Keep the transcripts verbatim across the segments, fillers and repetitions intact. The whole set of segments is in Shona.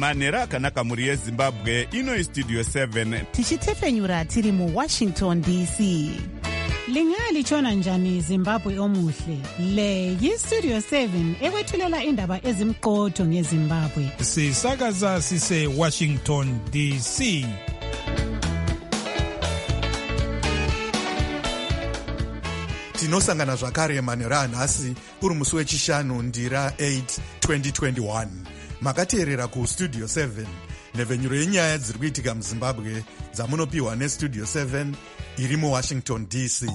manhero akanaka mhuri yezimbabwe. Ino istudio seven tichitefenyura tiri muwashington D C. Lingalitshona njani Zimbabwe omuhle? Le yistudio seven ekwethulela indaba ezimqotho ngeZimbabwe. Sisakaza sise Washington D C. Tinosangana zvakare manhero anhasi uri musi wechishanu ndira eight twenty twenty-one. Makateerera kustudio seven, nhevhenyuro yenyaya dziri kuitika muZimbabwe dzamunopiwa nestudio seven iri muWashington D C.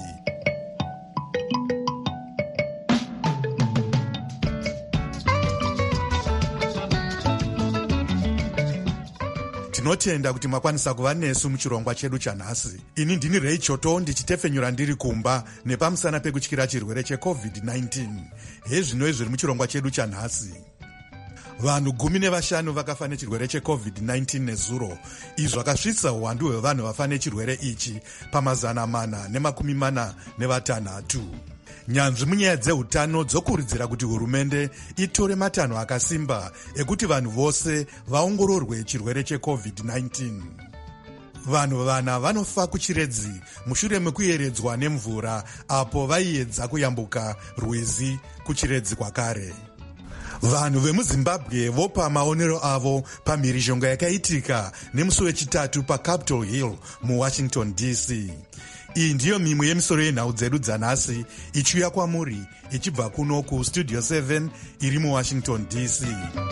Tinotenda kuti makwanisa kuva nesu muchirongwa chedu chanhasi. Ini ndini Ray Choto ndichitefenyura ndiri kumba nepamusana pekutyira chirwere checovid nineteen. Hezvino zviri muchirongwa chedu chanhasi. Vanhu gumi nevashanu vakafa nechirwere checovid nineteen nezuro. Izvi zvakasvitsa uwandu hwevanhu vafa nechirwere ichi pamazana mana nemakumi mana nevatanhatu. Nyanzvi munyaya dzeutano dzokurudzira kuti hurumende itore matanho akasimba ekuti vanhu vose vaongororwe chirwere checovid nineteen. Vanhu vana vanofa kuchiredzi mushure mekuyeredzwa nemvura apo vaiedza kuyambuka rwizi kuchiredzi kwakare. Vanhu vemuZimbabwe vopa maonero avo pamhirizhonga yakaitika nemusi wechitatu paCapitol Hill muWashington D C. Iyi ndiyo mimwe yemisoro yenhau dzedu dzanhasi ichiuya kwamuri ichibva kuno kustudio seven iri muWashington D C.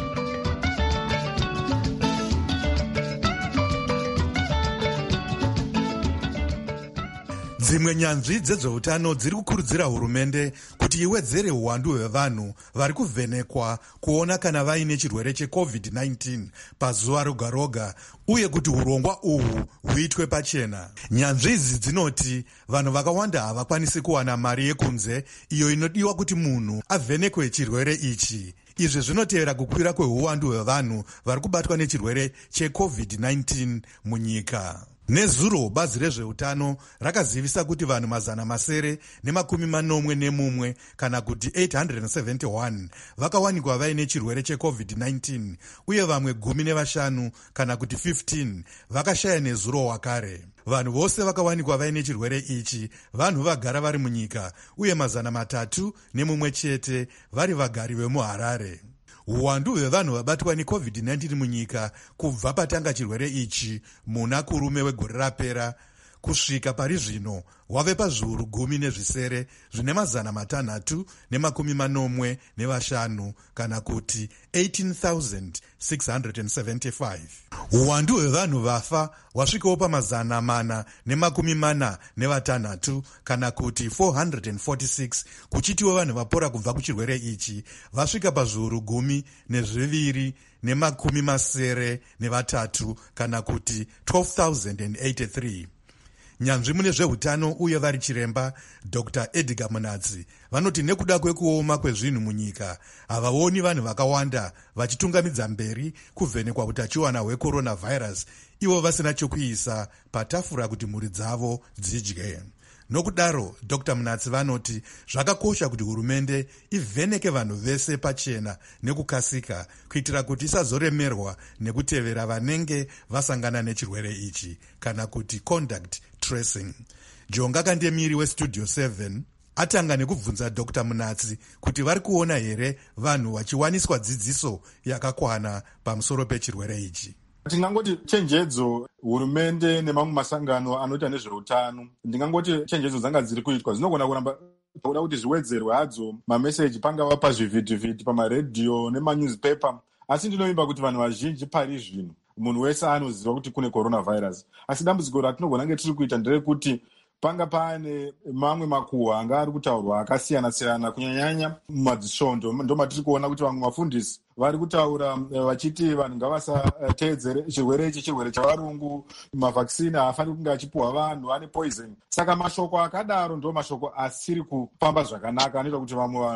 Dzimwe nyanzvi dzezveutano dziri kukurudzira hurumende kuti iwedzere uwandu hwevanhu vari kuvhenekwa kuona kana vaine chirwere checovid nineteen pazuva roga roga, uye kuti urongwa uhwu huitwe pachena. Nyanzvi idzi dzinoti vanhu vakawanda havakwanisi kuwana mari yekunze iyo inodiwa kuti munhu avhenekwe chirwere ichi. Izvi zvinotevera kukwira kweuwandu hwevanhu vari kubatwa nechirwere checovid nineteen munyika. Nezuro bazi rezveutano rakazivisa kuti vanhu mazana masere nemakumi manomwe nemumwe kana kuti eight hundred seventy-one vakawanikwa vaine chirwere checovid nineteen, uye vamwe gumi nevashanu kana kuti fifteen vakashaya nezuro wakare. Vanhu vose vakawanikwa vaine chirwere ichi vanhu vagara vari munyika, uye mazana matatu nemumwe chete vari vagari vemuHarare. Uwandu hwevanhu vabatwa necovid nineteen munyika kubva patanga chirwere ichi muna kurume wegore rapera kusvika pari zvino wave pazviuru gumi nezvisere zvine mazana matanhatu nemakumi manomwe nevashanu kana kuti eighteen thousand six hundred seventy-five. Uwandu hwevanhu vafa wasvikawo pamazana mana nemakumi mana nevatanhatu kana kuti four hundred forty-six, kuchitiwo vanhu vapora kubva kuchirwere ichi vasvika pazviuru gumi nezviviri nemakumi masere nevatatu kana kuti twelve thousand eighty-three. Nyanzvi mune zveutano uye vari chiremba Doctor Edgar Munatsi vanoti nekuda kwekuoma kwezvinhu munyika havaoni vanhu vakawanda vachitungamidza mberi kuvhenekwa utachiona hwecoronavirus ivo vasina chokuisa patafura kuti mhuri dzavo dzidye. Nokudaro Doctor Munatsi vanoti zvakakosha kuti hurumende ivheneke vanhu vese pachena nekukasika kuitira kuti isazoremerwa nekutevera vanenge vasangana nechirwere ichi kana kuti contact tracing. Jonga Kandemiri westudio seven atanga nekubvunza Doctor Munatsi kuti vari kuona here vanhu vachiwaniswa dzidziso yakakwana pamusoro pechirwere ichi. Tingangoti chenjedzo hurumende nemamwe masangano anoita nezveutano, ndingangoti chenjedzo dzanga dziri kuitwa dzinogona kuramba kuda kuti zviwedzerwe hadzo mameseji pangava pazvivhidhivhidhi pamaredhiyo nemanewspaper, asi ndinovimba kuti vanhu vazhinji pari zvino munhu wese anoziva kuti kune coronavirus. Asi dambudziko ratinogona nge tiri kuita nderekuti panga pane mamwe makuhwa anga ari kutaurwa akasiyana siyana, kunyanyanya mumadzisvondo ndo matiri kuona kuti vamwe vafundisi vari kutaura vachiti vanhu ngavasateedzere chirwere ichi chirwere chavarungu, mavhakisini haafaniri kunge achipuhwa vanhu, ane poison. Saka mashoko akadaro ndo mashoko asiri kufamba zvakanaka, anoita kuti vamwe vanhu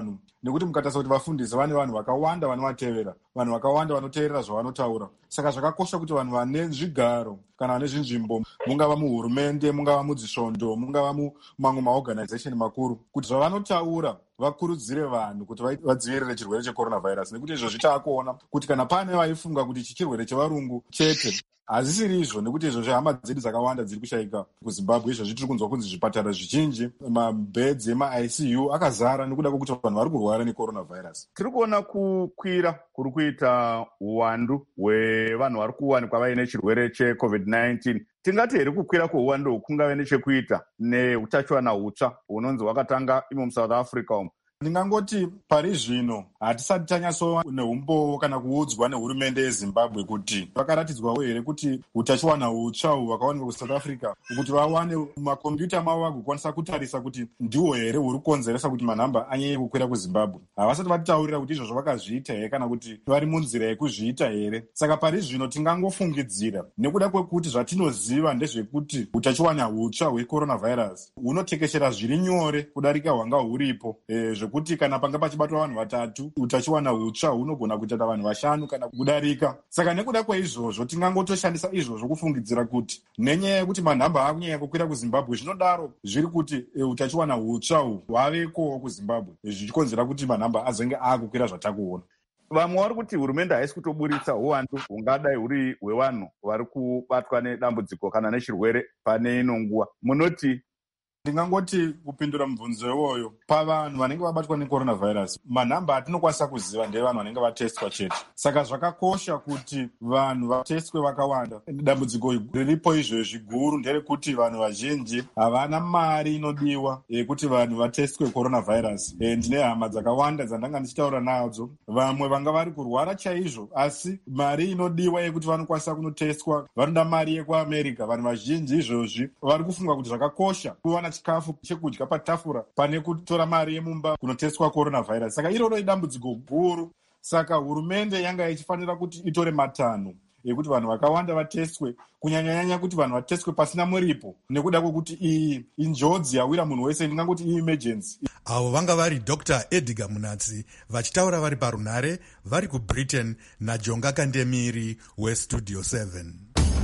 nekuti mukatarisa kuti vafundisi vane vanhu vakawanda vanovatevera, vanhu vakawanda vanoteerera zvavanotaura. Saka zvakakosha kuti vanhu vane zvigaro kana vane zvinzvimbo, mungava muhurumende, mungava mudzisvondo, mungava mumamwe maorganization makuru, kuti zvavanotaura vakurudzire vanhu kuti vadzivirire chirwere cheCoronavirus. Nekuti izvo zvitaakuona kuti kana pane vaifunga kuti ichi chirwere chevarungu chete, hazvisiri izvo, nekuti izvo zvehama dzedu dzakawanda dziri kushayika kuZimbabwe. Izvo zvitiri kunzwa kunzi zvipatara zvizhinji, mabhedzi ema-I C U akazara nekuda kwekuti vanhu vari kurwara neCoronavirus. Tiri kuona kukwira kuri kuita uwandu hwevanhu vari kuwanikwa vaine chirwere checovid nineteen. Tingati here kukwira kweuwandu kungave nechekuita neutachiwana hutsva hunonzi hwakatanga imo muSouth Africa umo? Ndingangoti pari zvino hatisati tanyatsova neumbowo kana kuudzwa nehurumende yeZimbabwe kuti vakaratidzwawo here kuti utachiwana hutsva uhu hwakawanikwa kuSouth Africa, kuti vawane makombiyuta mavo vagokwanisa kutarisa kuti ndiwo here huri kukonzeresa kuti manhamba anyanye kukwira kuZimbabwe. Havasati vatitaurira kuti izvozvo vakazviita here kana kuti vari munzira yekuzviita here. Saka pari zvino tingangofungidzira, nekuda kwekuti zvatinoziva ndezvekuti utachiwana hutsva hweCoronavirus hunotekeshera zviri nyore kudarika hwanga huripo, e, kuti kana panga pachibatwa vanhu vatatu, utachiwana hutsva hunogona kuita vanhu vashanu kana kudarika. Saka nekuda kweizvozvo tingangotoshandisa izvozvo kufungidzira kuti nenyaya yekuti manhamba akunyanya kukwira kuZimbabwe, zvinodaro zviri kuti e, utachiwana hutsva uhu hwavekowo kuZimbabwe, zvichikonzera kuti manhamba azenge akukwira zvatakuona. Vamwe vari kuti hurumende haisi kutoburitsa uwandu hungadai huri hwevanhu vari kubatwa nedambudziko kana nechirwere pane ino nguva. Munoti? Ndingangoti kupindura mubvunzo iwoyo, pavanhu vanenge vabatwa neCoronavirus, manhamba atinokwanisa kuziva ndevanhu vanenge vatestwa chete. Saka zvakakosha kuti vanhu vatestwe vakawanda. Dambudziko riripo izvezvi guru nderekuti vanhu vazhinji havana mari inodiwa yekuti vanhu vatestwe Coronavirus. E, ndine hama dzakawanda dzandanga ndichitaura nadzo, vamwe vanga vari kurwara chaizvo, asi mari inodiwa yekuti vanokwanisa kunotestwa vanoda mari yekuAmerica. Vanhu vazhinji izvozvi vari kufunga kuti zvakakosha kuwana chikafu chekudya patafura pane kutora mari yemumba kunotestwa Coronavirus. Saka iroro idambudziko guru. Saka hurumende yanga ichifanira kuti itore matanho ekuti vanhu vakawanda vatestwe, kunyanyanyanya kuti vanhu vatestwe pasina muripo, nekuda kwekuti iyi injodzi yawira munhu wese, ndingangoti i-emergency. Avo vanga vari Doctor Edgar Munatsi vachitaura vari parunhare vari kuBritain naJonga Kandemiri weStudio seven.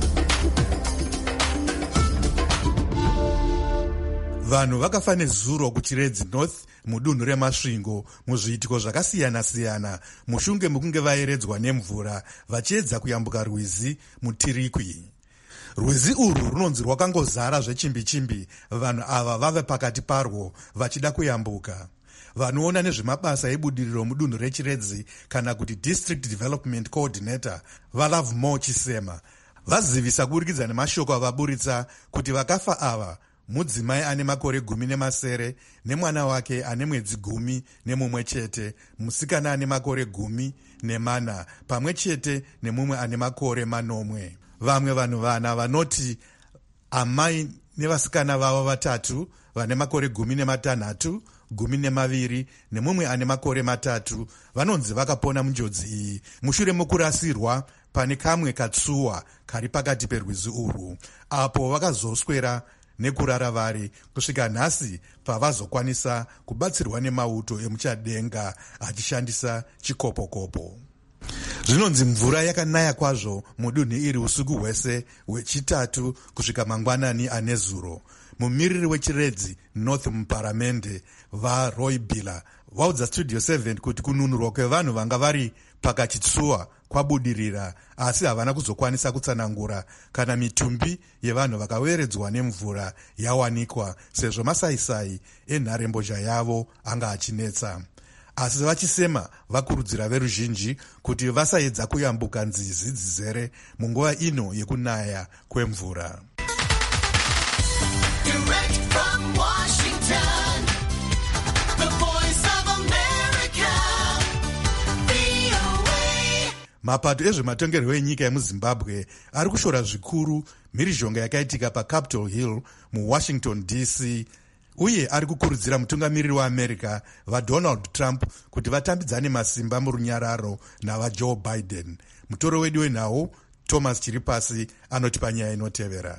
Vanhu vakafa nezuro kuChiredzi North mudunhu reMasvingo muzviitiko zvakasiyana-siyana mushunge mukunge vaeredzwa nemvura vachiedza kuyambuka rwizi muTirikwi. Rwizi urwu runonzi rwakangozara zvechimbi-chimbi, vanhu ava vave pakati parwo vachida kuyambuka. Vanoona nezvemabasa ebudiriro mudunhu reChiredzi kana kuti District Development Coordinator vaLove More Chisema vazivisa kuburikidza nemashoko avaburitsa kuti vakafa ava mudzimai ane makore gumi nemasere nemwana wake ane mwedzi gumi nemumwe chete, musikana ane makore gumi nemana pamwe chete nemumwe ane makore manomwe. Vamwe vanhu vana vanoti amai nevasikana vavo vatatu vane makore gumi nematanhatu, gumi nemaviri nemumwe ane makore matatu vanonzi vakapona munjodzi iyi mushure mokurasirwa pane kamwe katsuwa kari pakati perwizi urwu, apo vakazoswera nekurara vari kusvika nhasi pavazokwanisa kubatsirwa nemauto emuchadenga achishandisa chikopokopo. Zvinonzi mvura yakanaya kwazvo mudunhu iri usiku hwese hwechitatu kusvika mangwanani ane zuro. Mumiriri weChiredzi North muparamende vaRoy Billa vaudza Studio seven kuti kununurwa kwevanhu vanga vari pakachitsuwa kwabudirira, asi havana kuzokwanisa kutsanangura kana mitumbi yevanhu vakaweredzwa nemvura yawanikwa sezvo masaisai enharembozha yavo anga achinetsa. Asi vachisema vakurudzira veruzhinji kuti vasaedza kuyambuka nzizi dzizere munguva ino yekunaya kwemvura. Direct from Washington, the voice of America, V O A. Mapato ezvematongerwo enyika yemuZimbabwe ari kushora zvikuru mhirizhonga yakaitika paCapitol Hill muWashington D C, uye ari kukurudzira mutungamiriri waAmerica vaDonald Trump kuti vatambidzane masimba murunyararo navaJoe Biden. Mutoro wedu wenhau Thomas Chiripasi anoti panyaya inotevera.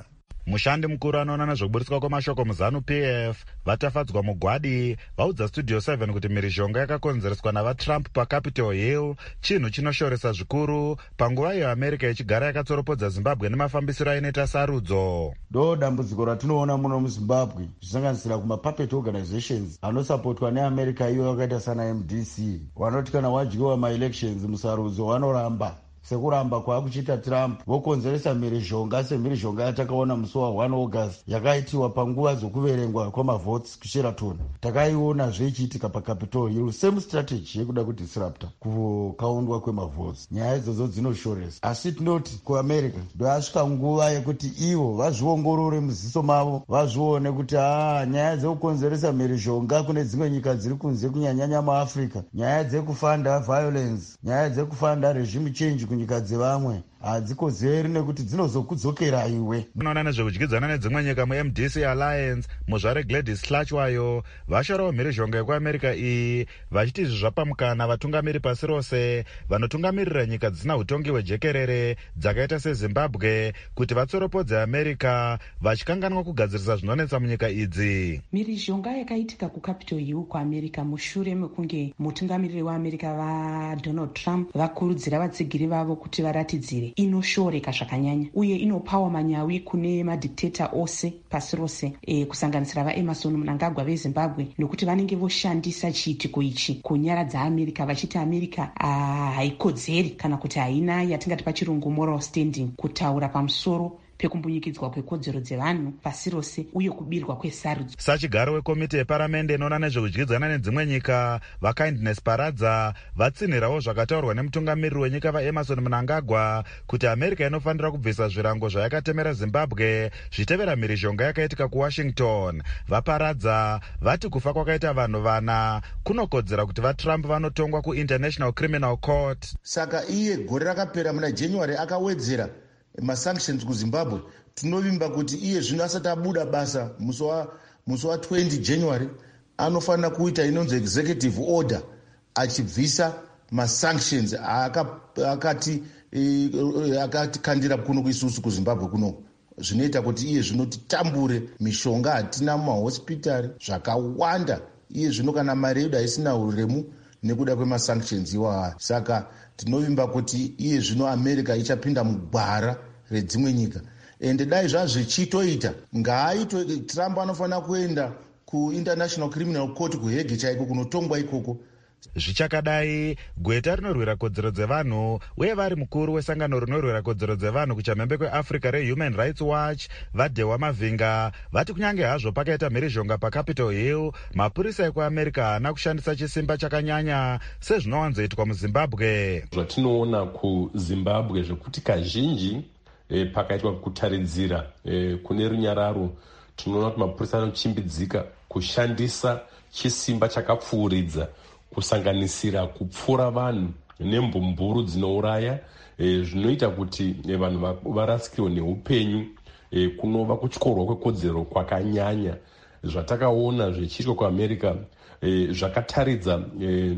Mushandi mukuru anoona nezvekuburitswa kwemashoko muzanu P F vatafadzwa mugwadi vaudza Studio seven kuti mhirizhonga yakakonzereswa navatrump paCapitol Hill chinhu chinoshoresa zvikuru panguva iyo America ichigara yakatsoropodza Zimbabwe nemafambisiro ainoita sarudzo. ndo dambudziko ratinoona muno muZimbabwe zvisanganisira kumapuppet organizations anosapotwa neamerica iyo yakaita sana M D C vanoti kana wadyiwa maelections musarudzo vanoramba sekuramba kwaakuchiita Trump vokonzeresa mhirizhonga semhirizhonga yatakaona musi wa one August yakaitiwa panguva dzokuverengwa kwamavotes kuSheraton. Takaionazve ichiitika paCapitol Hill, same strategy yekuda kudisrupta kukaundwa kwemavotes. Nyaya idzodzo dzinoshoresa, asi tinoti kuAmerica ndo yasvika nguva yekuti ivo vazviongorore muziso mavo, vazvione kuti aa nyaya dzekukonzeresa mhirizhonga kune dzimwe nyika dziri kunze kunyanyanya muAfrica, nyaya dzekufanda violence, nyaya dzekufanda regime change kunyika dzevamwe hadzikozeri nekuti dzinozokudzokera iwe. Unoona nezvekudyidzana nedzimwe nyika muM D C Alliance muzvare Gladys Hlachwayo vashorawo mhirizhonga yekuAmerica iyi vachiti izvi zvapamukana vatungamiri pasi rose vanotungamirira nyika dzisina utongi hwejekerere dzakaita seZimbabwe kuti vatsoropodze America vachikanganwa kugadzirisa zvinonetsa munyika idzi. Mhirizhonga yakaitika kuCapitol Hill kuAmerica mushure mekunge mutungamiriri waAmerica vaDonald Trump vakurudzira vatsigiri vavo kuti varatidzire inoshoreka zvakanyanya uye inopawa manyawi kune madictator ose pasi rose e, kusanganisira vaEmerson Mnangagwa veZimbabwe nokuti vanenge voshandisa chiitiko ichi kunyaradza America vachiti America haikodzeri kana kuti haina yatingati pachirungu moral standing kutaura pamusoro pekumbunyikidzwa kwekodzero dzevanhu pasi rose uye kubirwa kwesarudzo. Sachigaro wekomiti yeparamende inoona nezvekudyidzana nedzimwe nyika vaKindness Paradza vatsinhirawo zvakataurwa nemutungamiriri wenyika vaEmerson Mnangagwa kuti America inofanira kubvisa zvirango zvayakatemera Zimbabwe zvitevera mhirizhonga yakaitika kuWashington. Vaparadza vati kufa kwakaita vanhu vana kunokodzera kuti vaTrump vanotongwa kuInternational Criminal Court. Saka iye gore rakapera muna January akawedzera masanctions kuZimbabwe. Tinovimba kuti iye zvino asati abuda basa musi wa twenty January anofanira kuita inonzi executive order achibvisa masanctions akati akatikandira kuno kuisusu kuZimbabwe kuno zvinoita kuti iye zvino titambure mishonga hatina mumahospitari zvakawanda iye zvino kana mari yedu haisina uremu nekuda kwemasanctions iwawa. Saka tinovimba kuti iye zvino America ichapinda mugwara redzimwe nyika ende dai zvazvichitoita ngaaito Trump anofanira kuenda kuInternational Criminal Court kuHague chaiko kunotongwa ikoko. Zvichakadai gweta rinorwira kodzero dzevanhu uye vari mukuru wesangano rinorwira kodzero dzevanhu kuchamhembe kweAfrica reHuman Rights Watch vaDhewa Mavhinga vati kunyange hazvo pakaita mhirizhonga paCapitol Hill mapurisa ekuAmerica haana kushandisa chisimba chakanyanya sezvinowanzoitwa muZimbabwe. Zvatinoona kuZimbabwe zvekuti kazhinji eh, pakaitwa kutaridzira eh, kune runyararo tinoona kuti mapurisa anochimbidzika kushandisa chisimba chakapfuuridza kusanganisira kupfura vanhu nembumburu dzinouraya e, zvinoita kuti e, vanhu varasikirwe neupenyu e, kunova kutyorwa kwekodzero kwakanyanya. Zvatakaona zvichiitwa kuAmerica e, zvakataridza e,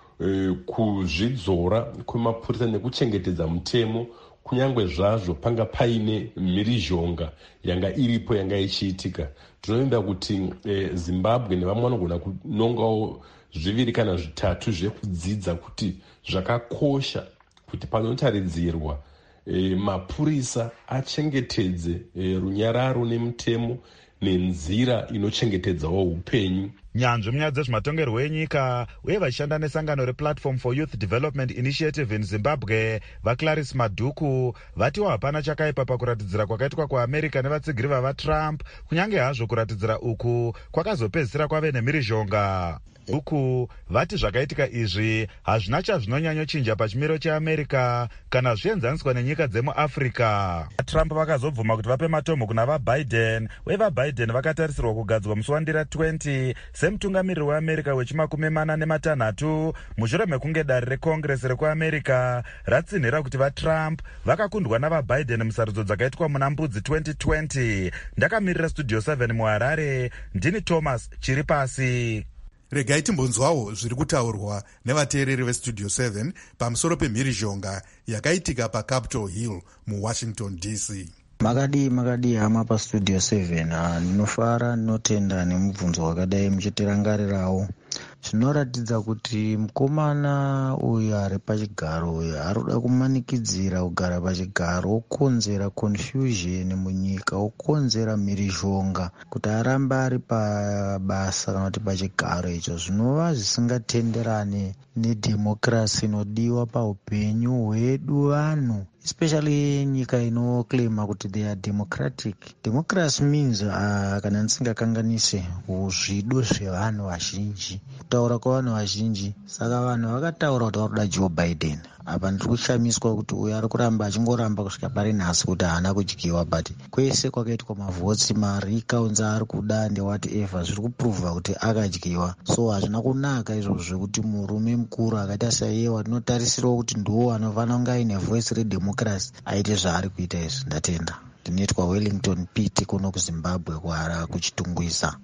e, kuzvidzora kwemapurisa nekuchengetedza mutemo kunyange zvazvo panga paine mhirizhonga yanga iripo yanga ichiitika. Tinoenda kuti e, Zimbabwe nevamwe vanogona kunongawo zviviri kana zvitatu zvekudzidza kuti zvakakosha kuti panotaridzirwa e, mapurisa achengetedze e, runyararo nemutemo nenzira inochengetedzawo upenyu. Nyanzvi munyaya dzezvematongerwo enyika uye vachishanda nesangano rePlatform for Youth Development Initiative in Zimbabwe vaClarice Maduku vatiwo hapana chakaipa pakuratidzira kwakaitwa kuAmerica nevatsigiri vavaTrump kunyange hazvo kuratidzira uku kwakazopedzisira kwave nemhirizhonga. Uku vati zvakaitika izvi hazvina chazvinonyanyochinja pachimiro cheAmerica kana zvienzaniswa nenyika dzemuAfrica. Trump vakazobvuma kuti vape matombo kuna vaBiden uye vaBiden vakatarisirwa kugadzwa musi wandira twenty semutungamiriri weAmerica wechimakumi mana nematanhatu mushure mekunge dare reCongress rekuAmerica ratsinhira kuti vaTrump vakakundwa navaBiden musarudzo dzakaitwa muna mbudzi twenty twenty. Ndakamirira Studio seven muHarare, ndini Thomas Chiripasi. Regai timbonzwawo zviri kutaurwa nevateereri veStudio seven pamusoro pemhirizhonga yakaitika paCapitol Hill muWashington D C. makadi makadi hama pastudio seven. Ndinofara ndinotenda nemubvunzo wakadai muchitirangarirawo. Zvinoratidza kuti mukomana uyu ari pachigaro uyu ari kuda kumanikidzira kugara pachigaro, okonzera confusion munyika, okonzera mhirizhonga kuti arambe ari pabasa kana kuti pachigaro icho, zvinova zvisingatenderane nedhemokirasi inodiwa paupenyu hwedu vanhu, especially nyika inoclaima kuti they are democratic. Democracy means uh, kana ndisingakanganise zvido zvevanhu vazhinji, kutaura kwavanhu vazhinji. Saka vanhu vakataura kuti varikuda Joe Biden. Apa ndiri kushamiswa kuti uyu ari kuramba achingoramba kusvika pari nhasi kuti haana kudyiwa, but kwese kwakaitwa mavhotsi marikaunza ari kuda ndewhatever zviri kuprovha kuti akadyiwa. So hazvina kunaka izvozvo zvekuti murume mukuru akaita saiyewa tinotarisirawo kuti ndiwo anofanira kunge aine voice redemocracy aite zvaari kuita izvi. Ndatenda. Ndinoitwa Wellington Pete kuno kuZimbabwe kuhara kuchitungwisa.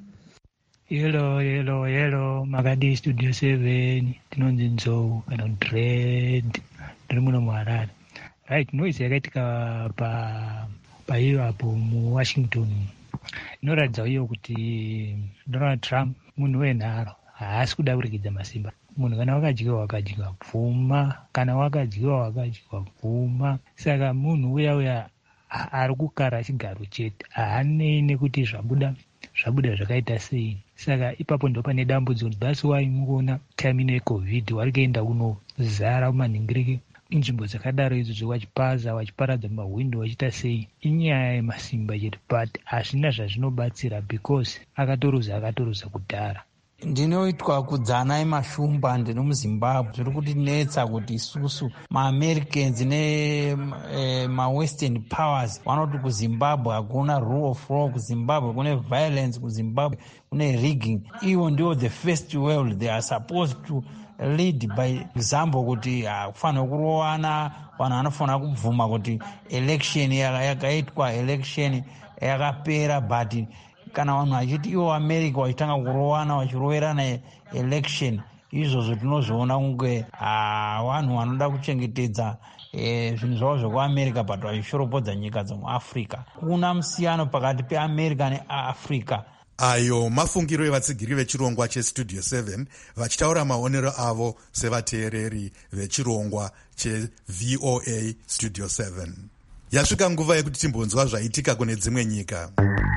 Yelo yelo yelo makadi studio seven tinonzi nzou kana dread ndiri muno muHarare. Right, noise yakaitika pa paiyo apo mu Washington inoratidza iyo kuti Donald Trump munhu wenharo haasi kuda kurikidza masimba. Munhu kana wakadyiwa wakadyiwa pfuma, kana wakadyiwa wakadyiwa pfuma. Saka munhu uya uya ari kukara chigaro chete, haanei nekuti zvabuda zvabuda zvakaita sei. Saka ipapo ndo pane dambudziko. That's why mukuona time ino yeCovid wari kuenda kunozara kumanhingiriki inzvimbo dzakadaro idzo, wachipaza wachiparadza mahwindo wachiita sei. Inyaya yemasimba chete, but hazvina zvazvinobatsira because akatoruza akatoruza kudhara. Ndinoitwa kudzana emashumba, ndino muZimbabwe. Zviri kutinetsa kuti isusu maAmericans ne mawestern powers vanoti kuZimbabwe hakuna rule of law, kuZimbabwe kune violence, kuZimbabwe kune rigging. Ivo ndiwo the first world, they are supposed to lead by example, kuti hakufanira kurowana, vanhu vanofanira kubvuma kuti election yakaitwa, election yakapera. But kana vanhu vachiti ivo America vachitanga kurowana vachiroverana election, izvozvo tinozviona kunge vanhu vanoda kuchengetedza zvinhu zvavo zvekuamerica but vachishoropodza nyika dzemuAfrica. Kuna musiyano pakati peAmerica neAfrica. Ayo mafungiro evatsigiri vechirongwa chestudio seven vachitaura maonero avo sevateereri vechirongwa cheV O A studio seven. Yasvika nguva yekuti timbonzwa zvaitika kune dzimwe nyika.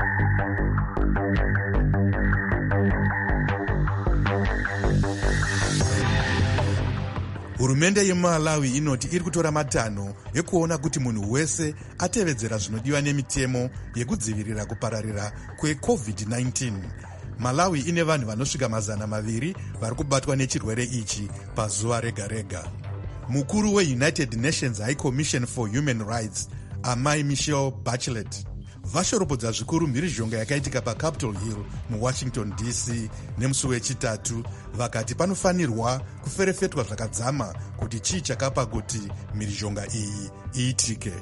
Hurumende yeMalawi inoti iri kutora matanho ekuona kuti munhu wese atevedzera zvinodiwa nemitemo yekudzivirira kupararira kweCovid nineteen. Malawi ine vanhu vanosvika mazana maviri vari kubatwa nechirwere ichi pazuva rega rega. Mukuru weUnited Nations High Commission for Human Rights, Amai Michelle Bachelet, vashoropodza zvikuru mhirizhonga yakaitika paCapitol Hill muWashington D C nemusi wechitatu, vakati panofanirwa kuferefetwa zvakadzama kuti chii chakapa kuti mhirizhonga iyi iitike.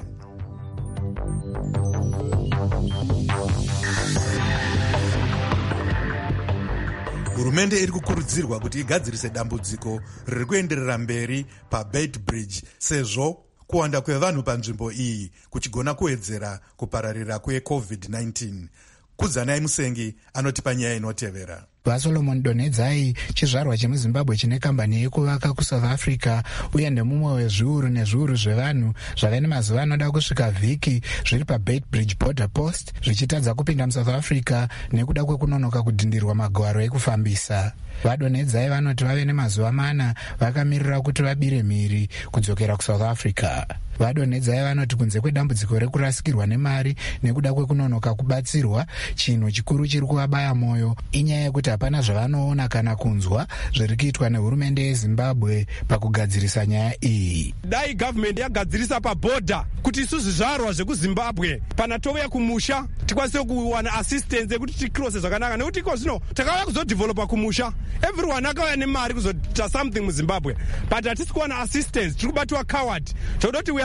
Hurumende iri kukurudzirwa kuti igadzirise dambudziko riri kuenderera mberi paBeit Bridge sezvo kuwanda kwevanhu panzvimbo iyi kuchigona kuwedzera kupararira kweCovid nineteen. Kudzanai Musengi anotipa nyaya inotevera. vaSolomon Donedzai, chizvarwa chemuZimbabwe chine kambani yekuvaka kuSouth Africa, uye ndemumwe wezviuru nezviuru zvevanhu zvave nemazuva anoda kusvika vhiki zviri paBeit Bridge border post zvichitadza kupinda muSouth Africa nekuda kwekunonoka kudhindirwa magwaro ekufambisa. VaDonedzai vanoti vave nemazuva mana vakamirira kuti vabire mhiri kudzokera kuSouth Africa. VaDonedzai vanoti kunze kwedambudziko rekurasikirwa nemari nekuda kwekunonoka kubatsirwa, chinhu chikuru chiri kuvabaya mwoyo inyaya yekuti hapana zvavanoona kana kunzwa zviri kuitwa nehurumende yeZimbabwe pakugadzirisa nyaya iyi. Dai gavhmendi yagadzirisa pabhodha kuti isusu zvarwa zvekuZimbabwe pana touya kumusha tikwanise kuwana assistance yekuti tikrose zvakanaka, nekuti iko zvino takauya kuzodevelopa kumusha, everyone akauya nemari kuzoita something muZimbabwe, but hatisi kuwana assistance, tiri kubatwa coward. Tinoda kuti we are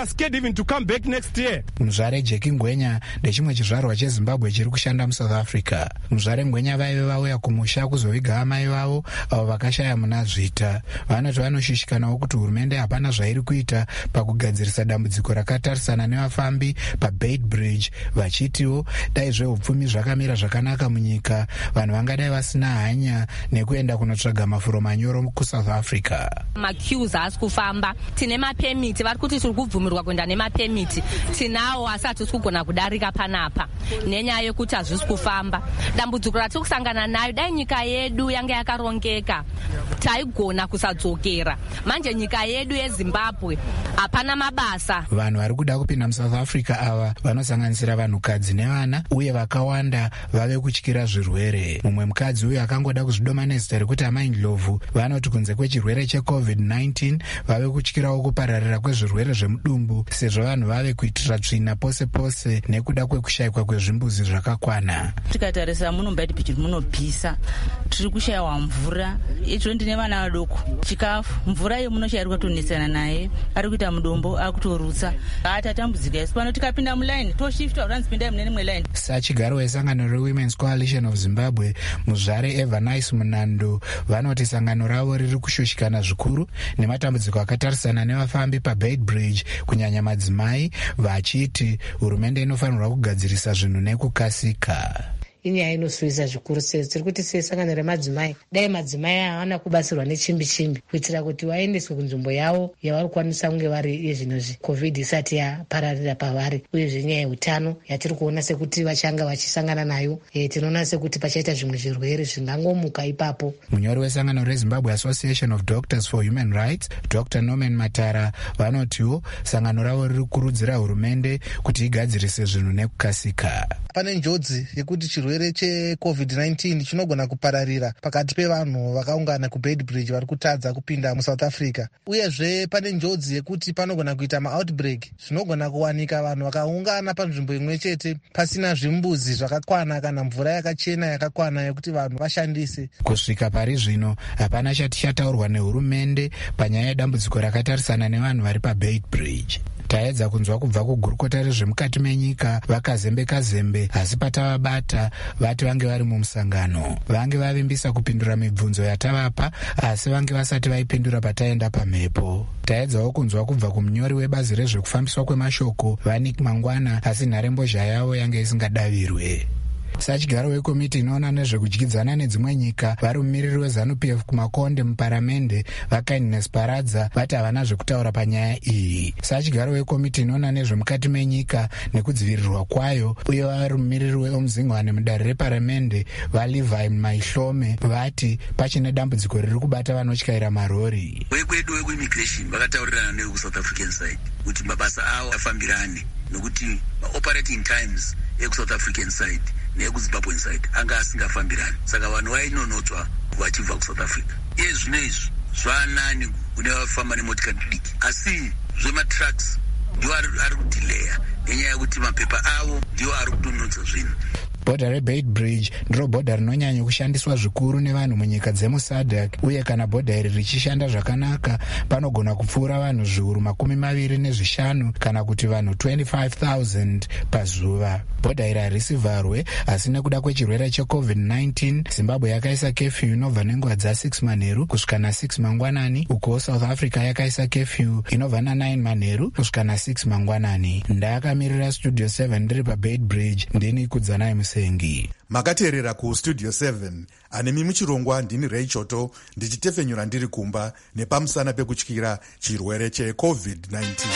are scared even to come back next year. muzvare jeki ngwenya ndechimwe chizvarwa chezimbabwe chiri kushanda musouth africa. muzvare ngwenya vaive vauya kumusha kuzoviga amai vavo avo vakashaya muna zvita. vanoti vanoshishikanawo kuti hurumende hapana zvairi kuita pakugadzirisa dambudziko rakatarisana nevafambi pabeit bridge, vachitiwo dai zveupfumi zvakamira zvakanaka munyika vanhu vangadai vasina hanya nekuenda kunotsvaga mafuro manyoro kusouth africa. maqueues haasi kufamba, tine mapemiti, vari kuti tiri kubvumirwa kuenda nemapemiti, tinawo asi hatisi kugona kudarika panapa nenyaya yekuti hazvisi kufamba. dambudziko ratiri kusangana nayo, dai nyika yedu yange yakarongeka taigona kusadzokera. manje nyika yedu yezimbabwe hapana mabasa. vanhu vari kuda kupinda musouth africa ava vanosanganisira vanhukadzi nevana uye vakawanda vave kutyira zvirwere. mumwe mukadzi uyu akangoda kuzvidoma nezita rekuti amai ndlovu vanoti kunze kwechirwere checovid nineteen vave kutyirawo kupararira kwezvirwere zvemudumbu sezvo vanhu vave kuitira tsvina pose pose nekuda kwekushayikwa kwezvimbuzi zvakakwana. tikatarisa muno beit bridge munopisa, tiri kushayiwa mvura. icho ndine vana vadoko, chikafu, mvura yemunoshayiri kwatonesana naye, ari kuita mudombo akutorutsa, hatatambudzika isi pano tikapinda mulaini toshifta uranzi pindai mune rimwe laini. sachigaro wesangano rewomen's coalition of zimbabwe muzvare evanice munando vanoti sangano ravo riri kushushikana zvikuru nematambudziko akatarisana nevafambi pabeit bridge kunyanya madzimai, vachiti hurumende inofanirwa kugadzirisa zvinhu nekukasika. inyaya inosuvisa zvikuru sei tiri kuti sesangano remadzimai dai madzimai haana kubatsirwa nechimbi chimbi kuitira kuti vaendeswe kunzvimbo yavo yavari kukwanisa kunge vari yezvinozvi covid isati yapararira pavari, uyezve nyaya yeutano yatiri kuona sekuti vachanga vachisangana nayo, e, tinoona sekuti pachaita zvimwe zvirwere zvingangomuka ipapo. munyori wesangano rezimbabwe association of doctors for human rights dr norman matara vanotiwo sangano ravo riri kukurudzira hurumende kuti igadzirise zvinhu nekukasika. pane njodzi yekuti chirwere checovid nineteen chinogona kupararira pakati pevanhu vakaungana kubeit bridge vari kutadza kupinda musouth africa, uyezve pane njodzi yekuti panogona kuita maoutbreak zvinogona kuwanika vanhu vakaungana panzvimbo imwe chete pasina zvimbuzi zvakakwana kana mvura yakachena yakakwana yekuti vanhu vashandise. kusvika pari zvino hapana chati chataurwa nehurumende panyaya yedambudziko rakatarisana nevanhu vari pabeit bridge. taedza kunzwa kubva kugurukota rezvemukati menyika vakazembe kazembe, asi patavabata vati vange vari mumusangano vange vavimbisa kupindura mibvunzo yatavapa, asi vange vasati vaipindura pataenda pamhepo. taedzawo kunzwa kubva kumunyori webazi rezvekufambiswa kwemashoko vanik mangwana, asi nharembozha yavo yange isingadavirwe. sachigaro wekomiti inoona nezvekudyidzana nedzimwe nyika vari mumiriri weZANU P F kumakonde muparamende vakindness paradza vati havana zvekutaura panyaya iyi. sachigaro wekomiti inoona nezvemukati menyika nekudzivirirwa kwayo uye vari mumiriri weomuzingwane mudare reparamende vaLevi Maihlome vati pachine dambudziko riri kubata vanotyaira marori. wekwedu wekuimmigration vakataurirana newekusouth african side kuti mabasa avo afambirane nokuti operating times ekusouth african side nekuzimbabwean side anga asingafambirani, saka vanhu vainonotswa vachibva kusouth africa. iye zvino izvi zvanani kune vafamba nemotikari diki, asi zvematrucks ndiwo ari kudhileya nenyaya yekuti mapepa avo ndiwo ari kudonodza zvinhu. bhodha rebeit bridge ndiro bhodha rinonyanya kushandiswa zvikuru nevanhu munyika dzemusadc, uye kana bhodha iri richishanda zvakanaka panogona kupfuura vanhu zviuru makumi maviri nezvishanu kana kuti vanhu twenty-five thousand pazuva. bhodha iri harisi vharwe, asi nekuda kwechirwere checovid nineteen zimbabwe yakaisa kefyu inobva nenguva dza6 manheru kusvika na6 mangwanani, uko south africa yakaisa kefyu inobva na9 manheru kusvika na6 mangwanani. ndakamirira studio seven ndiri pabeit bridge, ndini kudzanai musengi. makateerera kustudio seven anemi muchirongwa ndini Ray Choto ndichitefenyura ndiri kumba nepamusana pekutyira chirwere checovid nineteen.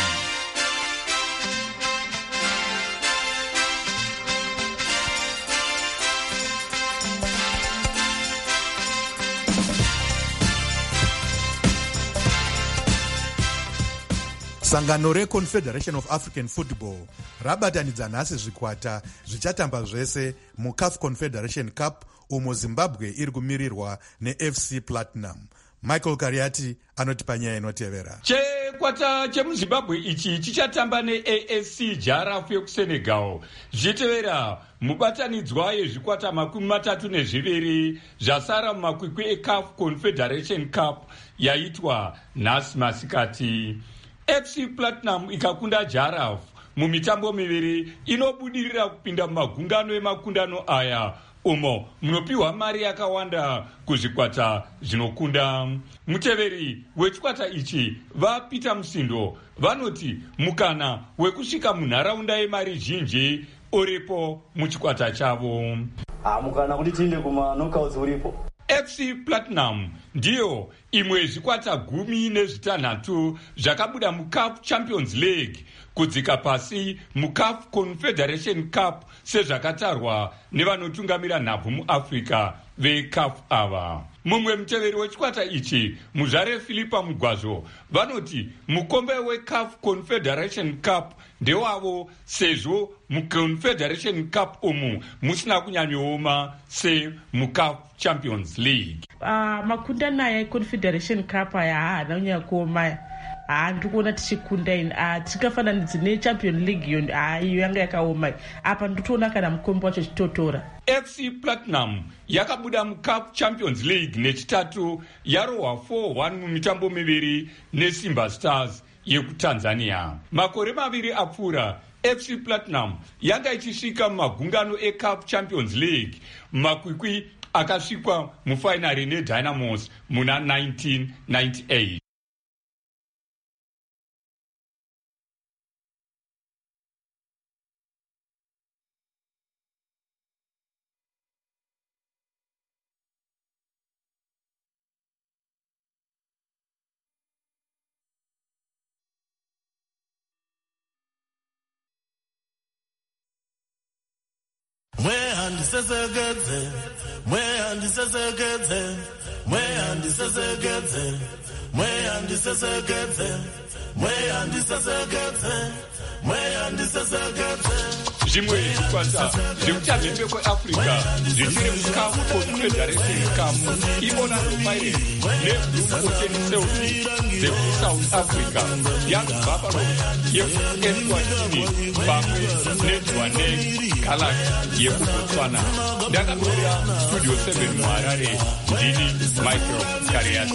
sangano reconfederation of african football rabatanidza nhasi zvikwata zvichatamba zvese mucaf confederation cup umo zimbabwe iri kumirirwa neF C Platinum. Michael Kariati anoti panyaya inotevera. Chekwata chemuzimbabwe ichi chichatamba neA S C Jarafu yekusenegal. Zvichitevera mubatanidzwa yezvikwata makumi matatu nezviviri zvasara mumakwikwi eCAF Confederation Cup yaitwa nhasi masikati. F C Platinum ikakunda Giraffe mumitambo miviri inobudirira kupinda mumagungano emakundano aya umo munopiwa mari yakawanda kuzvikwata zvinokunda. Muteveri wechikwata ichi vaPeter Musindo vanoti mukana wekusvika munharaunda yemari zhinji uripo muchikwata chavo. Ah, mukana kuti tiende kuma knockouts uripo. F C Platinum ndiyo imwe zvikwata gumi nezvitanhatu zvakabuda muCAF Champions League kudzika pasi muCAF Confederation Cup sezvakatarwa nevanotungamira nhabvu muAfrica veCAF ava. Mumwe muteveri wechikwata ichi muzvare Philipa Mugwazvo vanoti mukombe weCAF Confederation Cup ndewavo sezvo muConfederation Cup umu musina kunyanyooma semuCAF Champions League. Uh, makundano aya eConfederation Cup aya haana kunyanya kuoma. Ah, ndikuona tichikunda ini ah tikafananidza neChampion League iyo ah iyo yanga yakaoma. Apa nditoona kana mukombe wacho chitotora. F C Platinum yakabuda muCAF Champions League nechitatu yarohwa four one mumitambo miviri neSimba Stars yekuTanzania. Makore maviri apfuura F C Platinum yanga ichisvika mumagungano eCAF Champions League makwikwi akasvikwa mufainari neDynamos muna nineteen ninety-eight. Mwehandisesegedze, mwehandisesegedze, mwehandisesegedze, mwehandisesegedze, mwehandisesegedze, mwehandisesegedze. Zvimwe zvikwata zvekutamhembe kweAfrica zvichiri muCAF Confederation Cup iOrlando Pirates neBlue Ocean Sailfish dzekuSouth Africa, Young Buffaloes yekuEswatini pamwe neJohannesburg Galaxy yekuBotswana. Ndakamirira Studio seven muHarare, ndini Michael Kariati.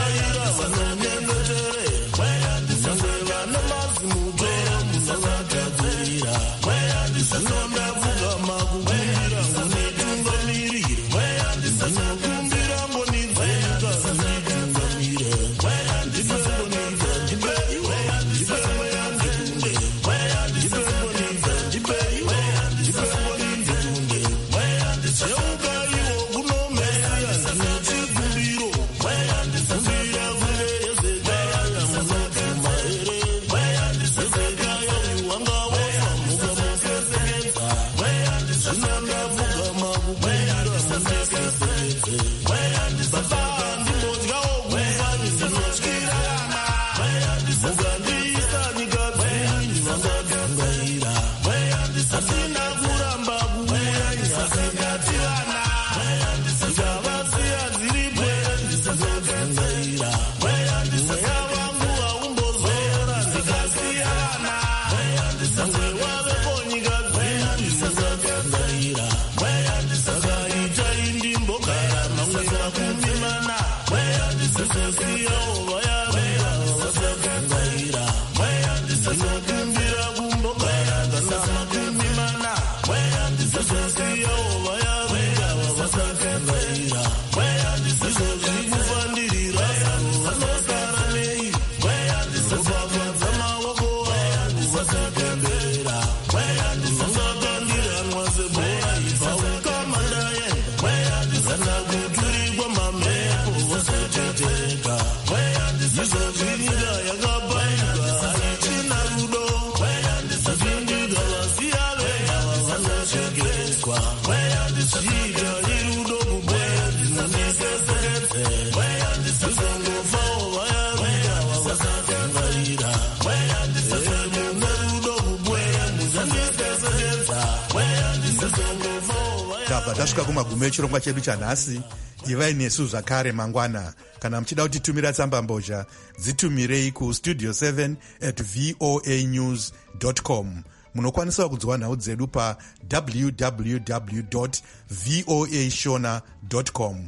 tasvika kumagumo echirongwa chedu chanhasi. Ivai nesu zvakare mangwana. Kana muchida kutitumira tsamba mbozha, dzitumirei kustudio seven at voa news dot com. Munokwanisa kudzwa nhau dzedu pa w w w dot voa shona dot com.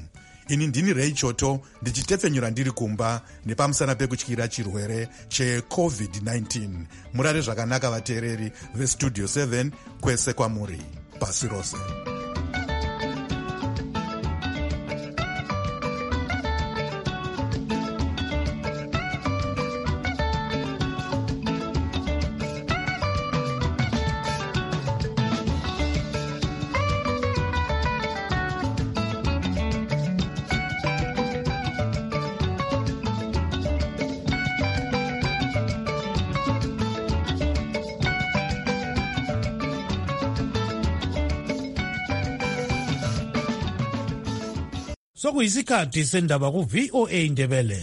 ini ndini Ray Choto ndichitepfenyura ndiri kumba nepamusana pekutyira chirwere checovid nineteen. Murare zvakanaka vateereri vestudio seven kwese kwamuri pasi rose. Sokuyisikhathi sendaba ku V O A Ndebele.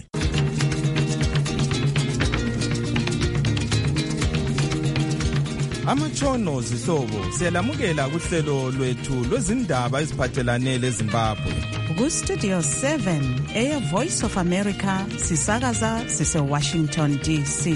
Amatshono zihlobo siyalamukela kuhlelo lwethu lwezindaba eziphathelane leZimbabwe. Ku Studio seven Air Voice of America sisakaza sise Washington D C.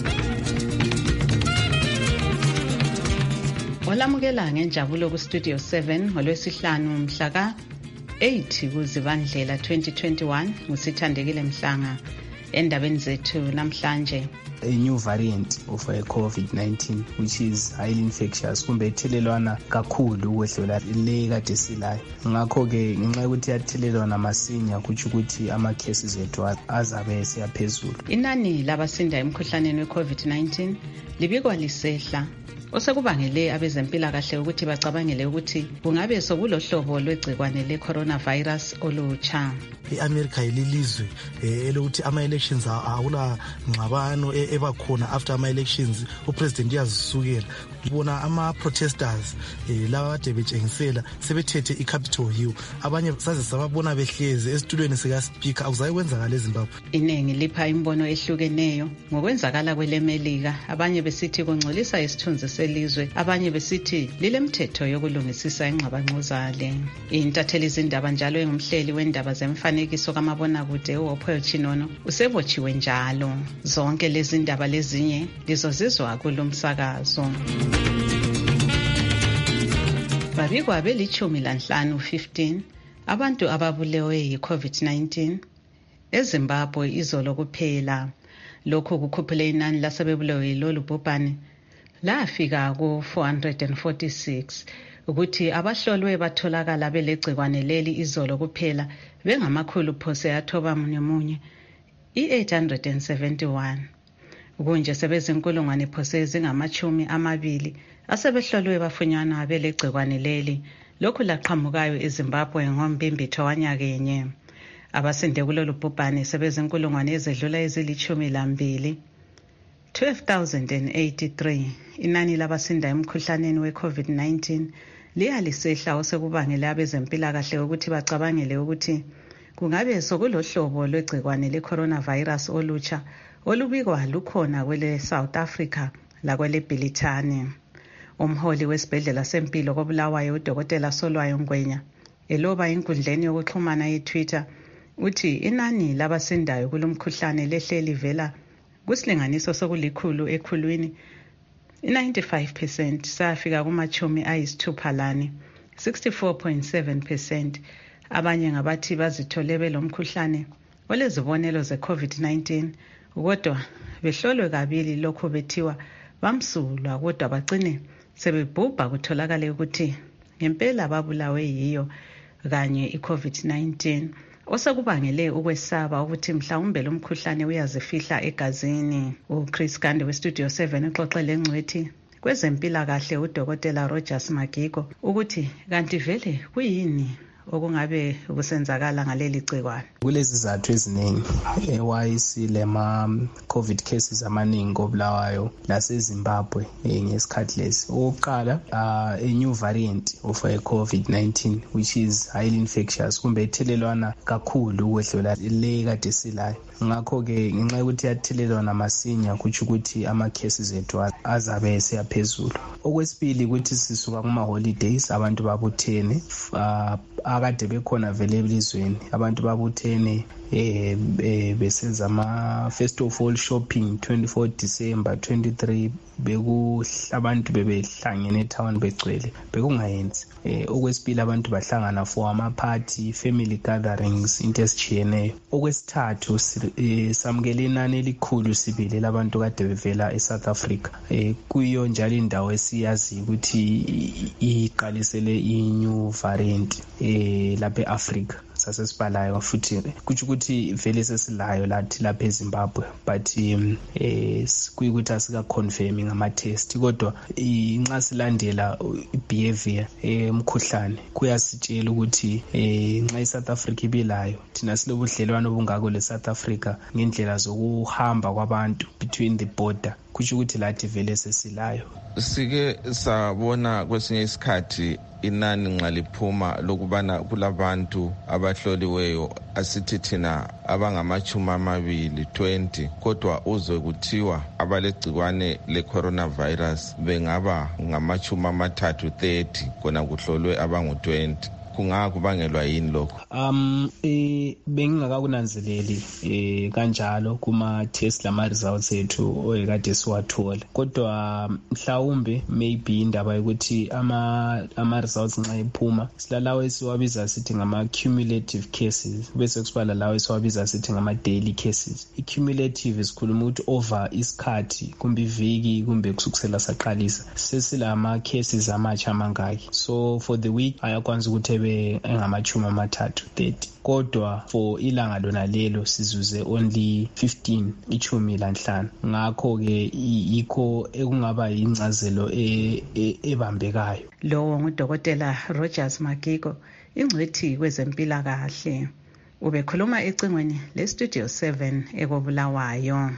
Olamukela ngenjabulo ku Studio seven ngolwesihlanu mhla ka eight kuZibandlela twenty twenty-one ngusithandekile Mhlanga. Endabeni zethu namhlanje, a new variant of a COVID nineteen which is highly infectious, kumbe ithelelwana kakhulu ukwedlula le kade silayo. Ngakho ke ngenxa yokuthi yathelelwana masinya kuthi ukuthi ama cases ethu azabe siyaphezulu. Inani labasinda emkhuhlaneni we-COVID nineteen libikwa lisehla, osekubangele abezempilakahle ukuthi bacabangele ukuthi kungabe sokulohlobo lwegcikwane le-coronavirus olutsha. I-America yililizwe elokuthi ama-elections awula ngxabano ebakhona after ama-elections upresident uyazisukela. Bona ama-protesters laba kade betshengisela sebethethe i-Capitol Hill, abanye saze sababona behlezi esitulweni sika-speaker. Akuzayi kwenzakala eZimbabwe. Iningi lipha imbono ehlukeneyo ngokwenzakala kwelemelika. Abanye besithi kungcolisa isithunzi selizwe, abanye besithi lilemthetho yokulungisisa ingxabangxozale. Intatheli izindaba njalo engumhleli wendaba zemfanekiso kamabonakude uOpho Chinono usebotshiwe njalo. Zonke lezi ndaba lezinye lizozizwa kulomsakazo. Babikwa belichumi lanhlanu fifteen abantu ababulewe yi-COVID nineteen eZimbabwe izolo kuphela. Lokhu kukhuphule inani lasebebulewe yilolu bhubhane lafika ku four hundred forty-six, ukuthi abahlolwe batholakala belegcikwane leli izolo kuphela bengamakhulu phose athoba munye munye i-eight hundred seventy-one. Kunje sebezinkulungwane phose ezingamachumi amabili asebehlolwe bafunyanwa belegcikwane leli. Lokhu laqhamukayo eZimbabwe ngombimbitho wanyakenye. Abasinde kulolu bhubhane sebezinkulungwane ezedlula ezilichumi lambili, twelve thousand eighty-three. Inani labasinda emkhuhlaneni we-COVID nineteen liyalisehla, osekubangele abezempilakahle ukuthi bacabangele ukuthi kungabe sokulohlobo lwegcikwane le-coronavirus olutsha olubikwa lukhona kwele South Africa lakwele Bhilithane. Umholi wesibhedlela sempilo koBulawayo uDokotela Solwayo Ngwenya eloba inkundleni yokuxhumana yeTwitter uthi inani labasindayo kulomkhuhlane lehle livela kusilinganiso sokulikhulu ekhulwini ninety-five percent safika kumachumi ayisithupha lane, sixty-four point seven percent. Abanye ngabathi bazithole belomkhuhlane olezibonelo ze-COVID nineteen, kodwa behlolwe kabili lokho bethiwa bamsulwa, kodwa bagcine sebebhubha kutholakale ukuthi ngempela babulawe yiyo kanye i-COVID nineteen, osekubangele ukwesaba ukuthi mhlawumbe lo mkhuhlane uyazifihla egazini. uChris Gande weStudio seven uxoxele ngcwethi kwezempilakahle uDokotela Rogers Magigo ukuthi kanti vele kuyini okungabe kusenzakala ngaleli gcikwane. Kulezi zathu eziningi why silema COVID cases amaningi koBulawayo laseZimbabwe ngesikhathi lesi. Oqala a new variant of a COVID nineteen which is highly infectious, kumbe ithelelwana kakhulu ukwedlula le kade silayo. Ngakho ke ngenxa yokuthi yathelelwana masinya kuthi ukuthi ama cases ethu azabe siyaphezulu. Okwesibili ukuthi sisuka kuma holidays abantu babuthene uh, akade bekhona vele elizweni abantu babuthene eh, eh besenza ama first of all shopping twenty-fourth December twenty-three beku abantu bebehlangene etown begcwele bekungayenzi. Eh okwesibili abantu bahlangana for ama party family gatherings into esijiyeneyo. Okwesithathu eh, samukele inani elikhulu sibili labantu kade bevela eSouth Africa. Eh kuyo njalo indawo esiyazi ukuthi iqalisele i-new variant eh lapha eAfrica sasesibalayo futhi kuthi ukuthi vele sesilayo lathi lapha eZimbabwe but um, eh kuyikuthi asika confirming ama test kodwa inxa silandela behavior emkhuhlane kuyasitshela ukuthi eh nxa iSouth Africa ibilayo thina silobudlelwano obungako leSouth Africa ngendlela zokuhamba kwabantu between the border kuthi ukuthi lathi vele sesilayo. Sike sabona kwesinye isikhathi inani nxa liphuma lokubana kulabantu abahloliweyo asithi thina abangamachumi amabili twenty kodwa uzwe kuthiwa abalegcikwane le-coronavirus bengaba ngamachumi amathathu thirty kona kuhlolwe abangu twenty. Kungakubangelwa yini lokho? Um eh bengingakakunanzeleli eh kanjalo kuma test lama results ethu oyekade siwathola kodwa mhlawumbe maybe indaba ukuthi ama ama results nxa iphuma silalawo esiwabiza sithi ngama cumulative cases bese kusibala lawo esiwabiza sithi ngama daily cases. I cumulative isikhuluma ukuthi over isikhathi kumbe iviki kumbe kusukusela saqalisa sesilama cases amatsha amangaki. So for the week ayakwanza ukuthi engamachumi amathathu thirty kodwa for ilanga lona lelo sizuze only fifteen ichumi lanhlanu. Ngakho ke ikho ekungaba incazelo ebambekayo. Lo ngudokotela Rogers Magiko ingcwethi kwezempilakahle ubekhuluma ecingweni le Studio seven ekobulawayo.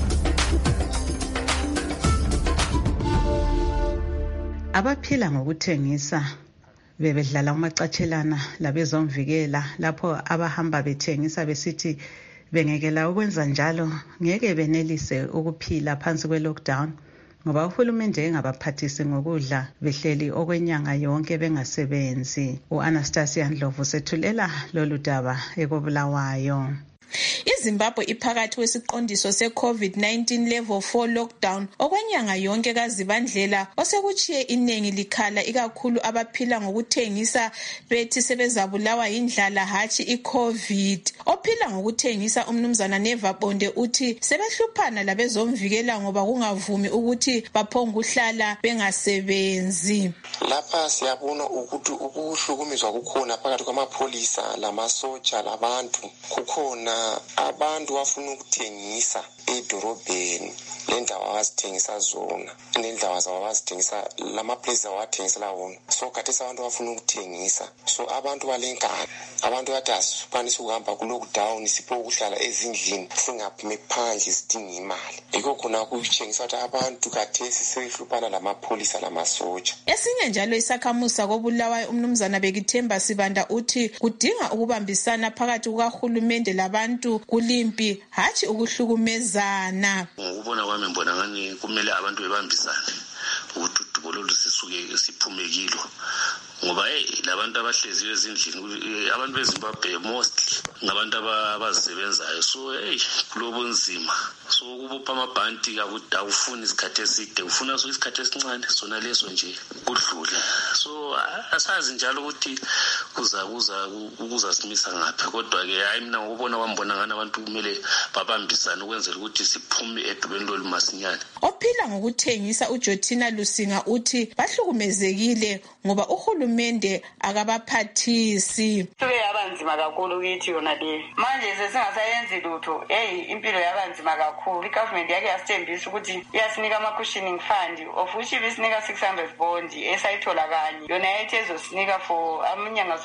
Abaphila ngokuthengisa bebedlala umacatshelana labezomvikela lapho abahamba bethengisa besithi bengekela ukwenza njalo ngeke benelise ukuphila phansi kwe-lockdown ngoba uhulumende engabaphathisi ngokudla behleli okwenyanga yonke bengasebenzi. U-Anastasia Ndlovu sethulela lolu daba ekobulawayo. iZimbabwe iphakathi kwesiqondiso se-COVID nineteen level four lockdown okwenyanga yonke kaZibandlela osekuchiye iningi likhala ikakhulu abaphila ngokuthengisa bethi sebezabulawa indlala hatshi i-COVID. Ophila ngokuthengisa umnumzana Neva Bonde uthi sebehluphana labezomvikela ngoba kungavumi ukuthi baphonguhlala bengasebenzi. Lapha siyabona ukuthi ukuhlukumezwa kukhona phakathi kwamapholisa lamasotsha labantu. Kukhona abantu bafuna ukuthengisa edorobheni lendawo abazithengisa zona nendawo zabo abazithengisa lama places awathengisela wona. So khathesi abantu bafuna ukuthengisa so abantu balenkani abantu bathi asiphanisa ukuhamba ku-lockdown sipho ukuhlala ezindlini singaphumi phandle sidinga imali. Yikho khona kutshengisa ukuthi abantu khathesi sebehluphana lamapholisa lamasotsha. Esinye njalo isakhamusa kobulawayo umnumzana Bekithemba Sibanda uthi kudinga ukubambisana phakathi kukahulumende labantu kulimpi hatshi ukuhlukumezana. Ngokubona kwami mbona ngani kumele abantu bebambisane ukuthi udubo lolu sisuke siphume kilo ngoba hey labantu abahlezi ezindlini abantu beZimbabwe mostly ngabantu abazisebenzayo so hey kulobo nzima so ukubopha amabhanti akudawufuna isikhathi eside ufuna so isikhathi esincane sona leso nje kudlule so asazi njalo ukuthi kuza kuza ukuza simisa ngapha kodwa ke hayi mina ngokubona kwambona ngana abantu kumele babambisane ukwenzela ukuthi siphume edubeni lolumasinyane. Ophila ngokuthengisa uJotina Lusinga uthi bahlukumezekile ngoba uhulumende akabaphathisi. Suke yabanzima kakhulu kithi yona le. Manje sesingasayenzi lutho. Hey impilo yabanzima kakhulu. I-government yake yasithembisa ukuthi iyasinika ama cushioning fund of which ibisinika six hundred bond esayithola kanye. Yona yayithi ezosinika for aminyanga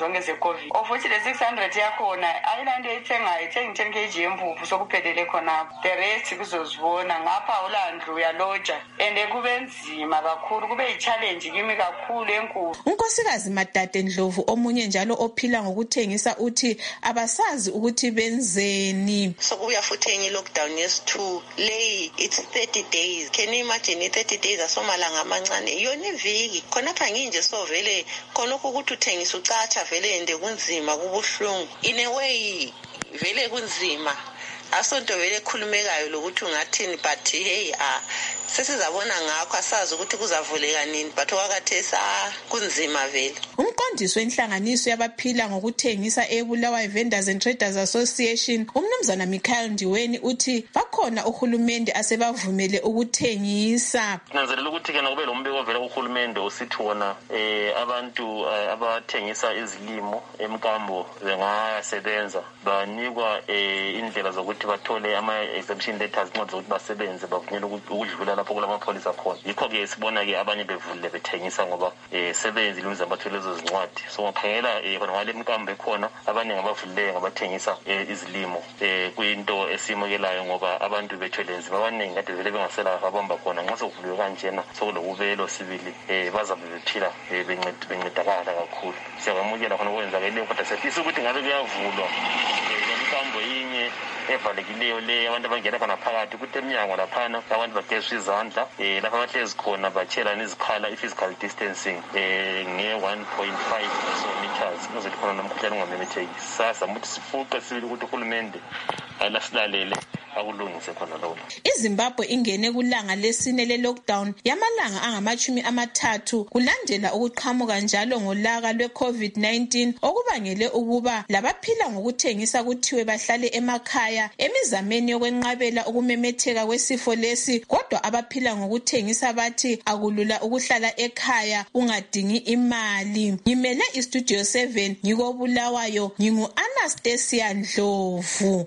zonke ze-covid of which le six hundred yakhona ayilanto eyithengayo ithenga ten k g yempuphu sokuphelele khonapho, the rest kuzozibona ngapha ulandlu uyaloja and kube nzima kakhulu, kube yi-challenge kimi kakhulu enkulu. unkosikazi Madade Ndlovu omunye njalo ophila ngokuthengisa uthi abasazi ukuthi benzeni. Sokubuya futhi enye lockdown yesi-two leyi it's thirty days. Can you imagine thirty days asomalanga amancane yona iviki khonapha nginje so vele khonokho ukuthi uthengisa ucatsha vele ende kunzima kubuhlungu in a way vele kunzima asonto vele ekhulumekayo lokuthi ungathini but hey ah sesizabona ngakho asazi ukuthi kuzavuleka nini but wakhathesa kunzima vele. Umqondisi wenhlanganiso yabaphila ngokuthengisa eBulawayo Vendors and Traders Association umnumzana Michael Ndiweni uthi bakhona uhulumende asebavumele ukuthengisa. Nanzelela ukuthi ke nakube lo mbiko vele uhulumende usithi wona eh abantu abathengisa izilimo emkambo bengasebenza banikwa eh indlela zokuthi bathole ama exemption letters incwadi zokuthi basebenze bavunyelwe ukudlula lapho kulamapholisa khona. Yikho-ke sibona-ke abanye bevulile bethengisa ngoba um sebenzile umzimba bathole lezo zincwadi. So ngakhangela um khona ngale mkambo ekhona abaningi abavulileyo ngabathengisa um izilimo um kuyinto esiyimukelayo ngoba abantu bethwele nzima abaningi kade vele bengasela babamba khona nxa sekuvuliwe kanjena sokulobubelo sibili um bazabe bephila um bencedakala kakhulu. Siyakwamukela khona okwenzakeleyo kodwa siyafisa ukuthi ngabe kuyavulwa um mkambo yinye evalekileyo le abantu abangena khona phakathi ukuthi emnyango laphana abantu bagezwe izandla um lapha abahlezi khona batshelana izikhala i-physical distancing um nge-one point five meters kuzothi khona nomkhuhlane ungamemetheki. Sasa muthi sifuqe sibili ukuthi uhulumende alasilalele akulungise khona lokho. iZimbabwe ingene kulanga lesine le-lockdown yamalanga angamachumi amathathu kulandela ukuqhamuka njalo ngolaka lwe-covid nineteen okubangele ukuba labaphila ngokuthengisa kuthiwe bahlale emakhaya emizameni yokwenqabela ukumemetheka kwesifo lesi. Kodwa abaphila ngokuthengisa bathi akulula ukuhlala ekhaya ungadingi imali. Ngimele iStudio seven ngikobulawayo ngingu-Anastasia Ndlovu.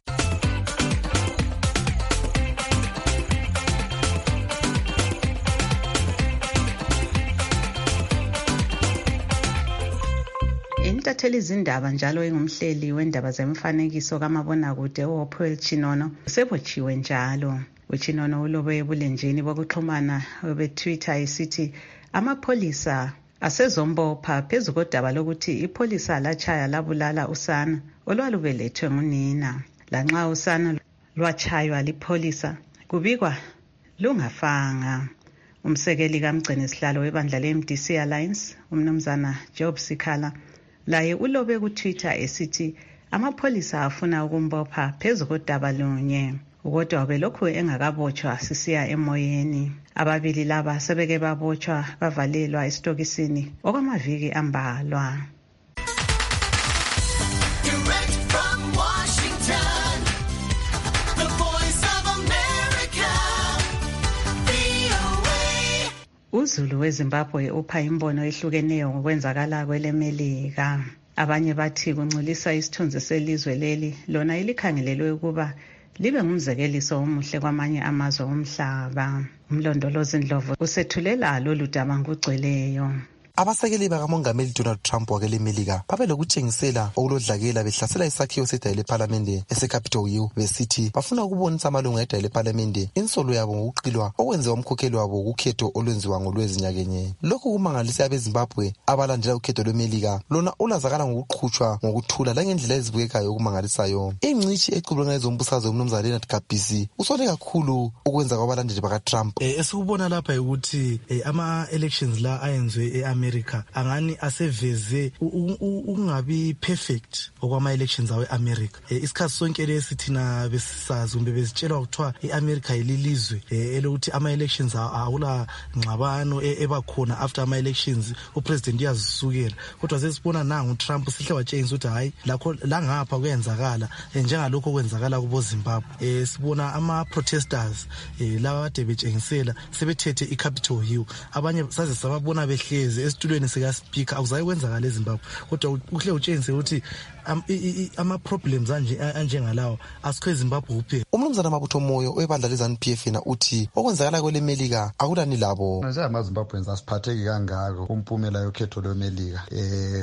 Intatheli izindaba njalo engumhleli wendaba zemfanekiso kamabonakude uHopewell Chinono usebotshiwe njalo. uChinono ulobe ebulenjini bokuxhumana beTwitter esithi amapholisa asezombopha phezu kodaba lokuthi ipholisa lachaya labulala usana olwalubelethwe ngunina. Lanxa usana lwachaywa lipholisa kubikwa lungafanga. Umsekeli kamgcini sihlalo webandla le-M D C Alliance umnumzana Job Sikhala laye ulobe kuTwitter esithi amapholisa afuna ukumbopha phezu kodaba lunye kodwa belokhu engakabotshwa sisiya emoyeni. Ababili laba sebeke babotshwa bavalelwa esitokisini okwamaviki ambalwa. uZulu weZimbabwe upha imbono ehlukeneyo ngokwenzakala kwelemelika. Abanye bathi kunculisa isithunzi selizwe leli lona ilikhangelelwe ukuba libe ngumzekeliso omuhle kwamanye amazwe omhlaba. Umlondolozi Ndlovu usethulela lolu daba ngokugcweleyo. Abasekeli bakamongameli Donald Trump wakele Melika babe lokutshengisela okulodlakela behlasela isakhiwo sedaya leParliament eseCapitol Hill besithi bafuna ukubonisa amalungu edaya leParliament insolo yabo ngokuqilwa okwenziwa umkhokheli wabo ukhetho olwenziwa ngolwezinyakenye. Lokhu kumangalisa abeZimbabwe abalandela ukhetho lweMelika lona olazakala ngokuqhutshwa ngokuthula langendlela ezibukekayo okumangalisayo. Ingcishi exubulana ezombusazwe umnumzana Leonard Kabisi usole kakhulu ukwenza kwabalandeli bakaTrump. Eh esikubona lapha ukuthi ama elections la ayenzwe eAmerika America angani aseveze ungabi perfect okwama elections awe America. E, isikhathi sonke lesithina besisazi umbe bezitshelwa ukuthiwa iAmerica ililizwe elokuthi ama elections awula ngxabano ebakhona after ama elections upresident yazisukela. Kodwa sesibona nangu Trump sihle watshengisa ukuthi hayi lakho la ngapha kuyenzakala njengalokho kwenzakala kubo Zimbabwe. E, sibona ama protesters e, lawa kade betshengisela sebethethe iCapitol Hill. Abanye saze sababona behlezi esitulweni sika speaker akuzayi kwenzakala eZimbabwe. Kodwa uhle utshengise ukuthi ama problems anje anjengalawo asikho eZimbabwe kuphela. Umnumzana Mabutho Moyo webandla leZANU P F na uthi okwenzakala kwelemelika akulani labo. Nje amaZimbabweans asiphatheki kangako kumpumela yokhetho lwemelika eh kumbe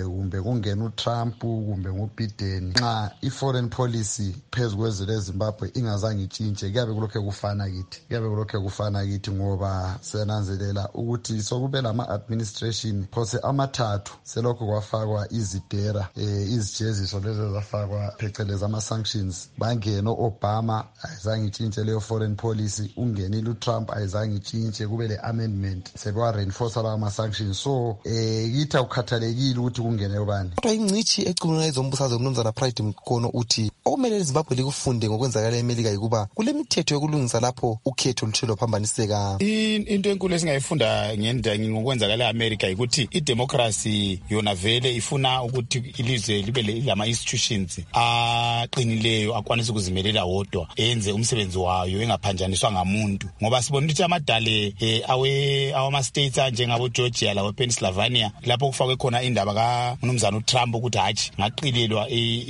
kungena uTrump kumbe nguBiden nxa i-foreign policy phezu kwezwe leZimbabwe ingazange itshintshe kuyabe kulokhe kufana kithi kuyabe kulokhe kufana kithi ngoba senanzelela ukuthi sokube lama-administration phose amathathu selokhu kwafakwa izidera eh, izijeziso lezo zafakwa phecelezi ama-sanctions bangena o-Obama ayizange itshintshe leyo foreign policy ungenile uTrump ayizange itshintshe kube le-amendment sekwa-reinforce lawa ma-sanctions so eh, kithi akukhathalekile ukuthi kungene ubani kodwa ingcitshi ecubungula ezombusazwe umnumzana Pride Mkono uthi okumele iZimbabwe likufunde ngokwenzakala eMelika yikuba kule mithetho yokulungisa lapho ukhetho luthe lwaphambaniseka. Into enkulu esingayifunda ngokwenzakala eAmerica ukuthi idemocracy yona vele ifuna ukuthi ilizwe libe lama institutions aqinileyo akwanisa ukuzimelela wodwa enze umsebenzi wayo engaphanjaniswa ngamuntu ngoba sibona ukuthi amadale awe awama states njengabo Georgia lawo Pennsylvania lapho kufakwe khona indaba ka umnumzana uTrump ukuthi hathi ngaqilelwa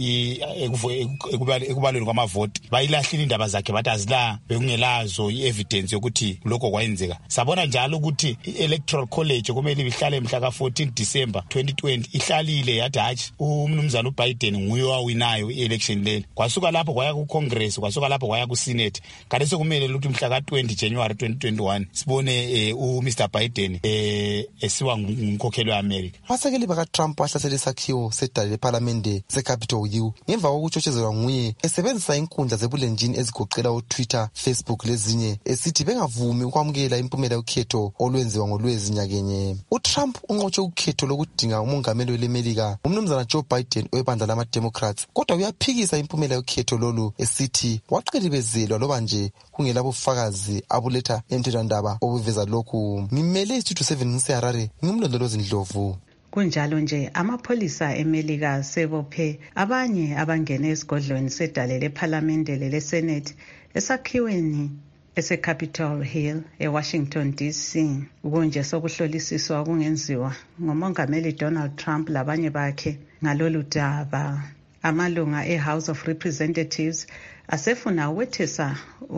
ekubalweni kwamavoti bayilahlile indaba zakhe bathi azila bekungelazo i-evidence yokuthi lokho kwayenzeka. Sabona njalo ukuthi i-electoral college kumele ihlale mhla ka fourteen December twenty twenty ihlalile yathi hathi umnumzana uBiden nguye owawinayo i-election leli kwasuka lapho kwaya ku Congress kwasuka lapho kwaya ku Senate kanti sekumele ukuthi mhla ka twenty January twenty twenty-one sibone uMr Biden esiwa ngumkhokheli weAmerica. Abasekeli bakaTrump bahlasela isakhiwo sedale leParliament seCapitol Hill ngemva kokutshotshezelwa nguye esebenzisa inkundla zebulenjini ezigoqela uTwitter, Facebook lezinye esithi bengavumi ukwamukela impumela yokhetho olwenziwa ngolwezi nyakenye. uTrump unqotshe ukhetho lokudinga umongameli weMelika umnumzana Joe Biden webandla lama-Democrats kodwa uyaphikisa impumela yokhetho lolu esithi waqilibezelwa loba nje kungela bufakazi abuletha emthethwandaba obuveza lokhu. Ngimele iStudio seven ngiseHarare ngimlondolozi Ndlovu. Kunjalo nje amapholisa eMelika sebophe abanye abangene esigodlweni sedale leParliamente leSenate esakhiweni eseCapitol Hill eWashington D C kunje sokuhlolisiswa okungenziwa ngomongameli Donald Trump labanye bakhe ngalolu daba. Amalunga eHouse of Representatives asefuna ukwethesa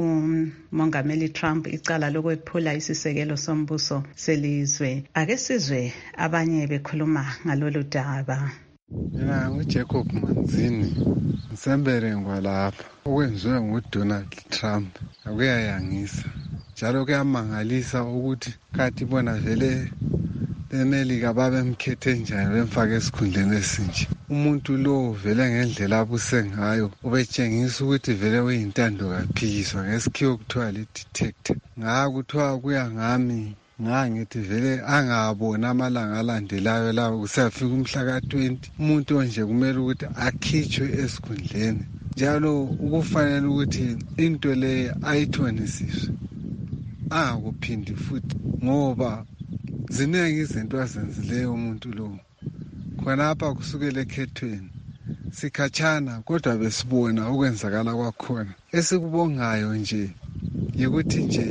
umongameli Trump icala lokwephula isisekelo sombuso selizwe. Ake sizwe abanye bekhuluma ngalolu daba. Mina nguJacob Manzini ngisembere ngwalapha okwenziwe nguDonald Trump akuyayangisa njalo kuyamangalisa ukuthi kathi bona vele eMelika babemkhethe njani bemfaka esikhundleni esinje. Umuntu lo vele ngendlela abuse ngayo ubetshengisa ukuthi vele uyintando kaphikiswa ngesikhiwo kuthiwa le-detector. Ngakuthiwa kuya ngami ngangithi vele angabona amalanga alandelayo lawo kusafika umhla ka twenty umuntu onje kumele ukuthi akhitshwe esikhundleni njalo ukufanele ukuthi into le ayithonisiswe angakuphindi futhi ngoba ziningi izinto azenzileyo umuntu lo khonapha kusukela ekhethweni sikhatshana kodwa besibona ukwenzakala kwakhona. Esikubongayo nje yikuthi nje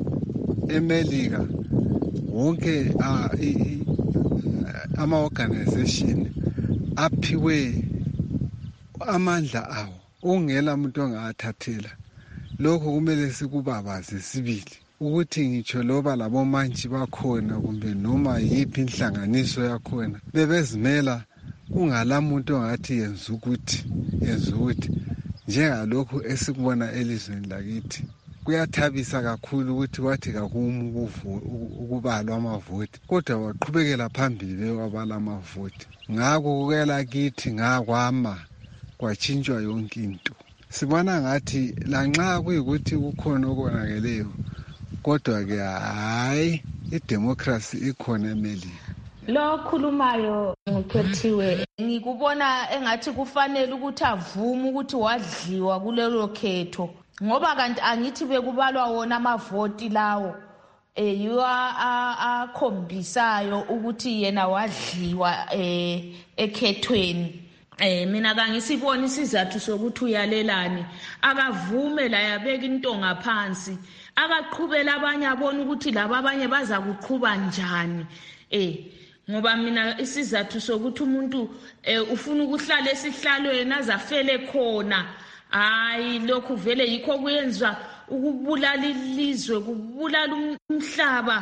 eMelika wonke ama-organization aphiwe amandla awo ungela umuntu ongathathela lokho kumele sikubabaze sibili ukuthi ngitsho loba labomantshi bakhona kumbe noma yiphi inhlanganiso yakhona bebezimela kungala muntu ongathi yenza ukuthi yenza ukuthi njengalokhu esikubona elizweni lakithi. Kuyathabisa kakhulu ukuthi wathi kakumu ukubalwa amavoti kodwa waqhubekela phambili wabala amavoti. Ngakho kuyela kithi ngakwama kwatshintshwa yonke into. Sibona ngathi lanxa kuyikuthi kukhona okonakeleyo kodwa ke hayi idemocracy ikhona eMelika. Lo khulumayo ngikhethiwe ngikubona engathi kufanele ukuthi avume ukuthi wadliwa kulelo khetho ngoba kanti angithi bekubalwa wona amavoti lawo eh yiwa akhombisayo ukuthi yena wadliwa eh ekhethweni. Eh mina kangisibona isizathu sokuthi uyalelani akavume la yabeka into ngaphansi akaqhubela abanye abona ukuthi laba abanye baza kuqhuba njani. Eh ngoba mina isizathu sokuthi umuntu ufuna ukuhlala esihlalweni azafele khona hayi lokhu vele yikho kuyenza ukubulala ilizwe kubulala umhlaba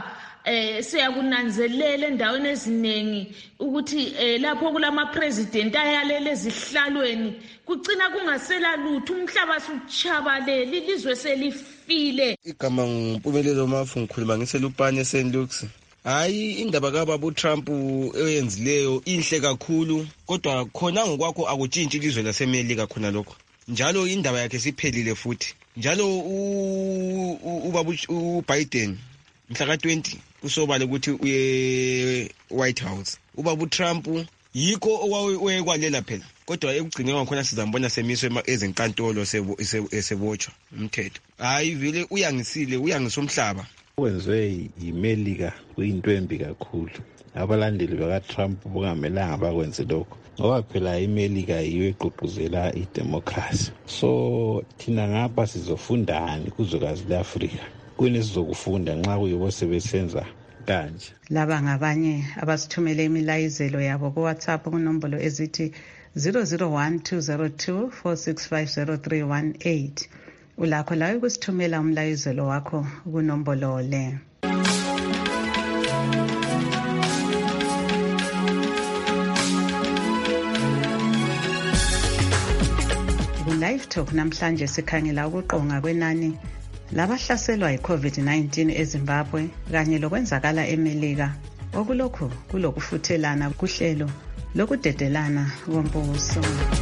eh siyakunanzelela endaweni eziningi ukuthi eh lapho kulama president ayalele ezihlalweni kucina kungasela lutho umhlaba suchabalele ilizwe selifile. Igama ngumpumelelo Mafu ngikhuluma ngiselupane Saint Luke's. Hayi indaba kaBaba uTrump eyenzileyo inhle kakhulu kodwa khona ngokwakho akutshintshi ilizwe laseMelika khona lokho. Njalo indaba yakhe siphelile futhi. Njalo ubaba uBiden mhla ka twenty kusobala ukuthi uye White House. Ubaba uTrump yikho owayekwalela phela. Kodwa ekugcineni kwakhona sizambona semiswe ezenkantolo esebotshwa umthetho. Hayi vele uyangisile uyangisomhlaba. Kwenziwe yiMelika kuyinto embi kakhulu. Abalandeli bakaTrump bungamelanga bakwenze lokho. Ngoba phela iMelika yiyo egqugquzela idemocracy. So thina ngapha sizofundani kuzwekazi leAfrika. Kune sizokufunda nxa kuyibo sebesenza kanje. Laba ngabanye abasithumele imilayizelo yabo ku WhatsApp kunombolo ezithi zero zero one two zero two four six five zero three one eight. Ulakho lawe kusithumela umlayizelo wakho kunombolo le. Live Talk namhlanje sikhangela ukuqonga kwenani labahlaselwa yi-COVID nineteen eZimbabwe kanye lokwenzakala eMelika okulokhu kulokufuthelana kuhlelo lokudedelana kombuso.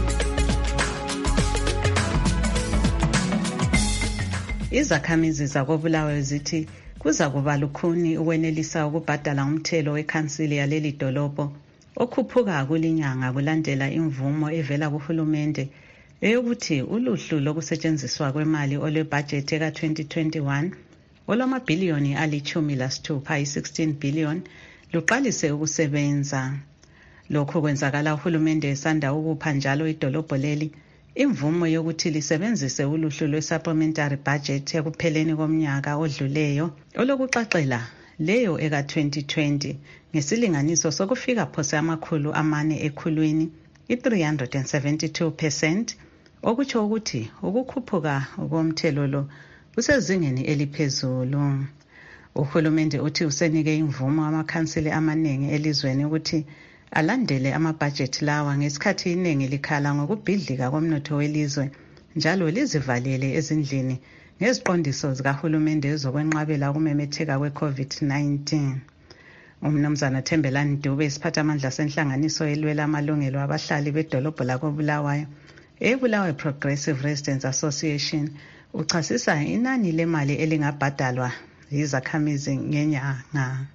Izakhamizi zakobulawayo zithi kuza kuba lukhuni ukwenelisa ukubhadala umthelo wekhansili yaleli dolobho okhuphuka kulinyanga kulandela imvumo evela kuhulumende eyokuthi uluhlu lokusetshenziswa kwemali olwebhajethi ka twenty twenty-one olwamabhiliyoni alichumi lasithupha i-sixteen billion luqalise ukusebenza. Lokho kwenzakala uhulumende esanda ukupha njalo idolobho leli imvumo yokuthi lisebenzise uluhlu lwe-supplementary budget ekupheleni komnyaka odluleyo olokuxaxela leyo eka twenty twenty ngesilinganiso sokufika phose amakhulu amane ekhulwini i-three hundred seventy-two percent okutsho ukuthi ukukhuphuka komthelo lo kusezingeni eliphezulu. Uhulumende uthi usenike imvumo amakhansili amaningi elizweni ukuthi alandele amabhajethi lawa ngesikhathi iningi likhala ngokubhidlika komnotho welizwe njalo lizivalele ezindlini ngeziqondiso zikahulumende ezokwenqabela ukumemetheka kwe-COVID nineteen. Umnumzana Thembelani Dube isiphathamandla senhlanganiso elwela amalungelo abahlali bedolobho lakobulawayo eBulawayo Progressive Residents Association uchasisa inani lemali elingabhadalwa yizakhamizi ngenyanga.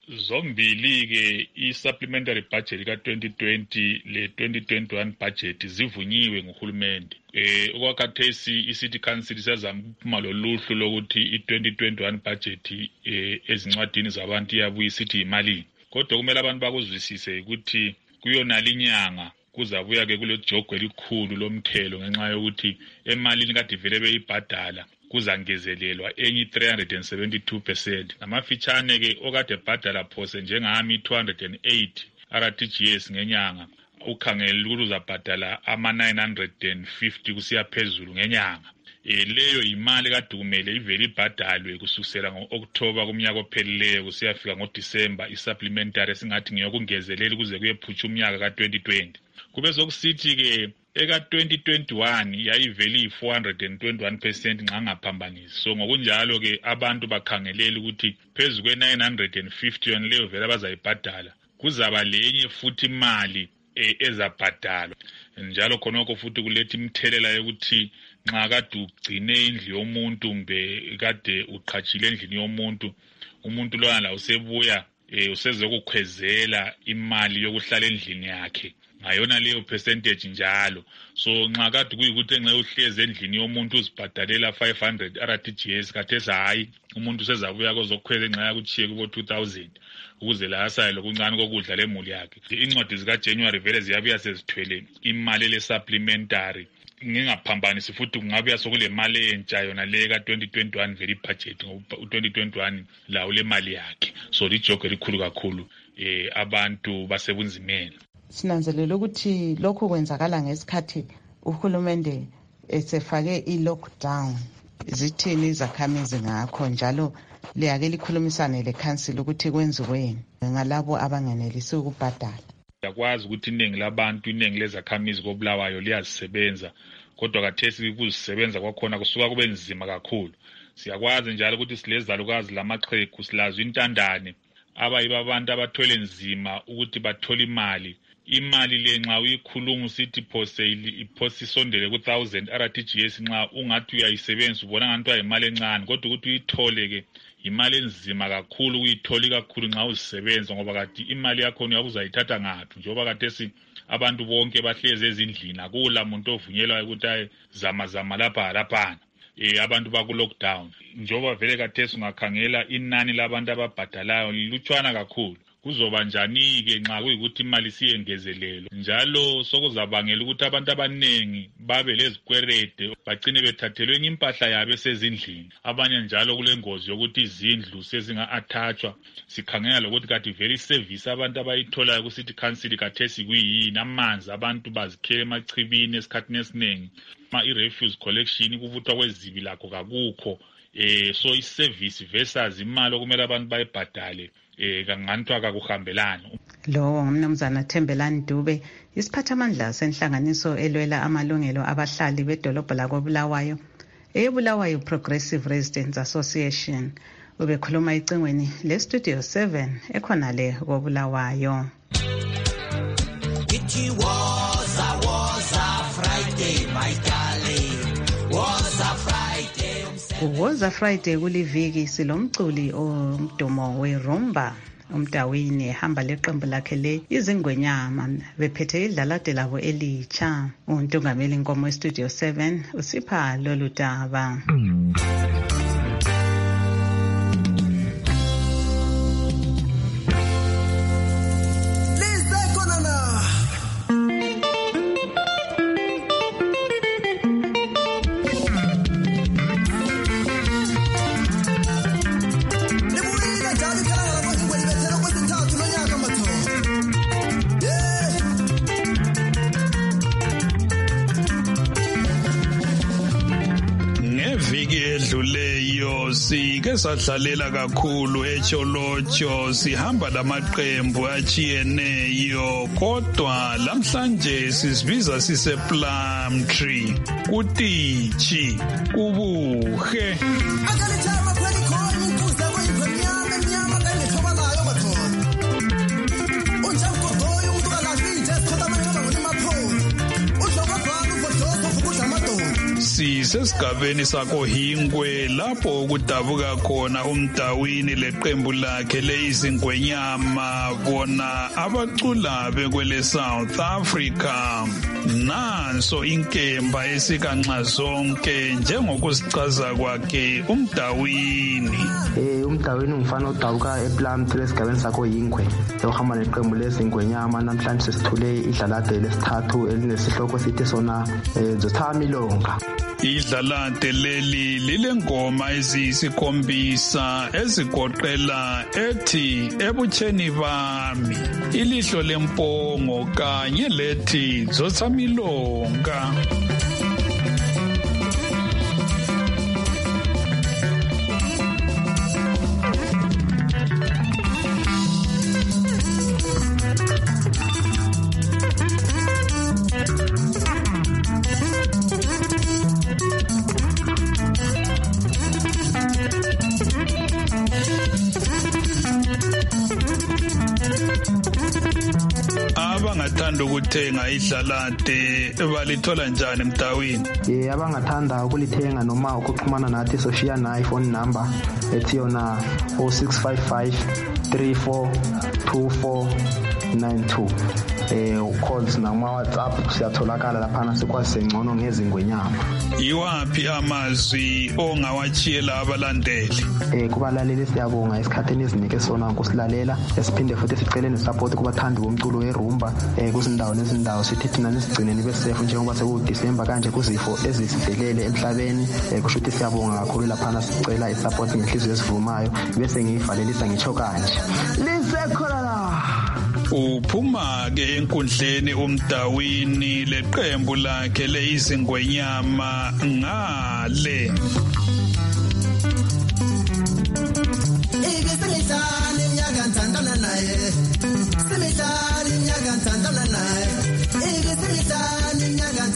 Zombili-ke i-supplementary budget ka twenty twenty le twenty twenty-one budget zivunyiwe nguhulumende. Eh okwakhathesi i-City Council sezama ukuphuma loluhlu lokuthi i-twenty twenty-one budget eh ezincwadini zabantu iyabuya isithi imali. Kodwa kumele abantu bakuzwisise ukuthi kuyona linyanga kuzabuya ke kule jogwe elikhulu lomthelo ngenxa yokuthi emalini kade vele beyibhadala kuzangezelelwa enye three hundred seventy-two percent. Namafitshane ke okade bhadala phose njengami two hundred eight R T G S ngenyanga ukhangela ukuthi uzabhadala ama nine hundred fifty kusiya phezulu ngenyanga. Eh leyo imali kade kumele ivele ibhadalwe kusukela ngoOctober kumnyaka ophelileyo kusiyafika ngoDecember i-supplementary singathi ngiyokungezelela kuze kuyephutha umnyaka ka twenty twenty. Kube sokusithi ke eka twenty twenty-one yayivele i-four hundred twenty-one percent nxa ngaphambanisi. So ngokunjalo ke abantu bakhangelela ukuthi phezu kwe nine hundred fifty yon leyo vele abazayibhadala kuzaba lenye futhi imali e, ezabhadalwa. Njalo khonoko futhi kuletha imthelela yokuthi nxa kade ugcine indlu yomuntu mbe kade uqhatshile endlini yomuntu umuntu lona la usebuya e, useze ukukhwezela imali yokuhlala endlini yakhe ngayona leyo percentage njalo. So nxa kade kuyikuthi nxa uhleze endlini yomuntu uzibhadalela five hundred R T G S kathesa hayi umuntu sezabuya kozokhwela nxa yakuchiye kubo two thousand ukuze la asale lokuncane kokudla lemuli yakhe. Incwadi zika January vele ziyabuya sezithwele imali le supplementary ngingaphambanisi futhi kungabuya sokule mali entsha yona le ka twenty twenty-one vele budget ngoba twenty twenty-one la ule mali yakhe. So lijoke likhulu kakhulu eh abantu basebunzimeni. Sinanzelela ukuthi lokho kwenzakala ngesikhathi uhulumende esefake i-lockdown. Zithini izakhamizi ngakho njalo liyake likhulumisane le-council ukuthi kwenziweni ngalabo abangenelisi ukubhadala. Yakwazi ukuthi iningi labantu iningi lezakhamizi koBulawayo liyazisebenza kodwa kathesi ukuzisebenza kwakhona kusuka kube nzima kakhulu. Siyakwazi njalo ukuthi silezalukazi lamaqhegu silazo intandane abayiba abantu abathwele nzima ukuthi bathole imali. Imali le nxa uyikhuluma usithi phose iphose isondele ku one thousand R T G S nxa ungathi uyayisebenzisa ubona ngathi ayimali encane kodwa ukuthi uyithole ke imali enzima kakhulu uyitholi kakhulu nxa uzisebenza ngoba kati imali yakho uyabuzayithatha ngaphi njengoba kathesi abantu bonke bahleze ezindlini akula umuntu ovunyelwa ukuthi aye zama zama lapha lapha. Eh abantu baku lockdown njengoba vele kathesi ungakhangela inani labantu ababhadalayo lilutshwana kakhulu. Kuzoba njani ke nxa kuyikuthi imali siyengezelelo njalo sokuzabangela ukuthi abantu abanengi babe lezikwerede bagcine bethathelwe impahla yabo esezindlini. Abanye njalo kulengozi yokuthi izindlu sezinga-attachwa. Sikhangela ukuthi kati very service abantu abayitholayo kusithi council kathesi kuyini amanzi abantu bazikhele emachibini esikhathini esiningi. Ma i-refuse collection kuvuthwa kwezibi lakho kakukho. Eh so i-service versus imali okumele abantu bayibhadale eh kanganthwa kakuhambelana. Lo ngumnumzana Thembelani Dube isiphathamandla senhlanganiso elwela amalungelo abahlali bedolobha lakoBulawayo eBulawayo Progressive Residents Association. Ubekhuluma icingweni le Studio seven ekhona le koBulawayo. It was a was a Friday my darling was a Friday. Woza Friday kuliviki silomculi omdumo weRumba umdawini ehamba leqembu lakhe le izingwenyama bephethe idlalade labo elitsha. Untungameli inkomo eStudio seven usipha lolu daba. Sike sadlalela kakhulu eCholocho sihamba lamaqembu achiyeneyo kodwa lamhlanje sisibiza sise Plumtree kutichi kubuhe sisesigabeni sako Hingwe lapho kudabuka khona umdawini leqembu lakhe lezingwenyama bona abacula bekwele South Africa. Nanso inkemba esikanxa zonke njengokusichaza kwakhe umdawini. Eh umdawini ngifana udabuka ePlumtree esigabeni sako Hingwe ehamba neqembu lezingwenyama namhlanje sithule idlalade lesithathu elinesihloko sithi sona Zothamilonga. Idlalade leli lilengoma eziyisikhombisa ezigoqela ethi ebutsheni bami ilihlo lempongo kanye lethi Zothamilonga. Abangathanda ukuthenga idlalade balithola njani mdawini? Eh abangathanda ukulithenga noma ukuxhumana nathi social na iPhone number ethi yona oh six five five three four two four nine two. Eh calls na WhatsApp siyatholakala lapha sikwazi sengcono ngezingwenyama. Iwapi amazwi ongawachiyela abalandeli? Eh kubalaleli siyabonga isikhatheni ezinike sona ukusilalela esiphinde futhi sicele nesupport kubathandi bomculo weRumba eh kuzindawo nezindawo sithi thina nisigcine nibe safe njengoba seku December kanje kuzifo ezisivelele emhlabeni. Eh kusho ukuthi siyabonga kakhulu lapha sicela isupport ngenhliziyo esivumayo bese ngiyivalelisa ngicho kanje. Lisekhona la uphuma ke enkundleni umdawini leqembu lakhe lezingwenyama ngale.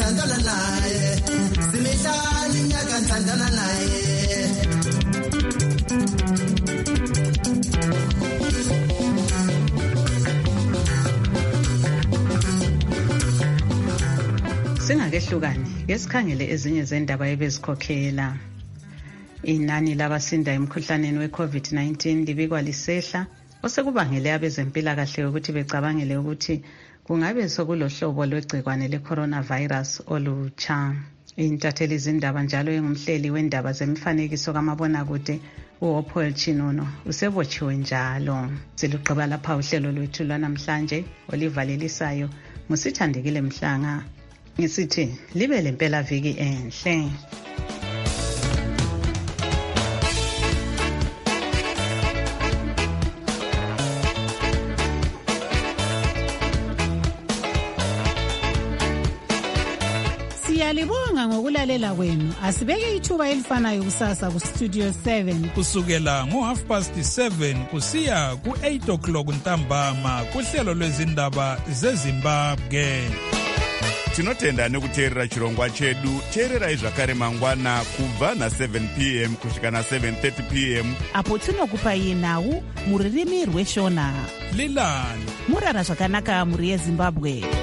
thandana naye simihlali nyaka thandana naye Singakehlukani ngesikhangele ezinye zendaba ebezikhokhela. Inani labasinda emkhuhlaneni we-COVID nineteen libikwa lisehla osekubangele abezempilakahle ukuthi becabangele ukuthi kungabe sokulohlobo lwegcikwane le-coronavirus olutsha. Intatheli izindaba njalo engumhleli wendaba zemfanekiso kamabonakude uOpol Chinono usebotshiwe njalo. Siluqaba lapha uhlelo lwethu lwanamhlanje olivalelisayo Musithandekile Mhlanga. Ngisithi libe lempela viki enhle. Siyalibonga ngokulalela kwenu. Asibeke ithuba elifanayo kusasa ku Studio seven kusukela ngo half past seven kusiya ku eight o'clock ntambama kuhlelo lwezindaba zeZimbabwe. Tinotenda nekuteerera chirongwa chedu. Teererai zvakare mangwana kubva na seven p m kusvika na seven thirty p m apo tinokupai nhau muririmi rweshona. Lilani murara zvakanaka muri yeZimbabwe.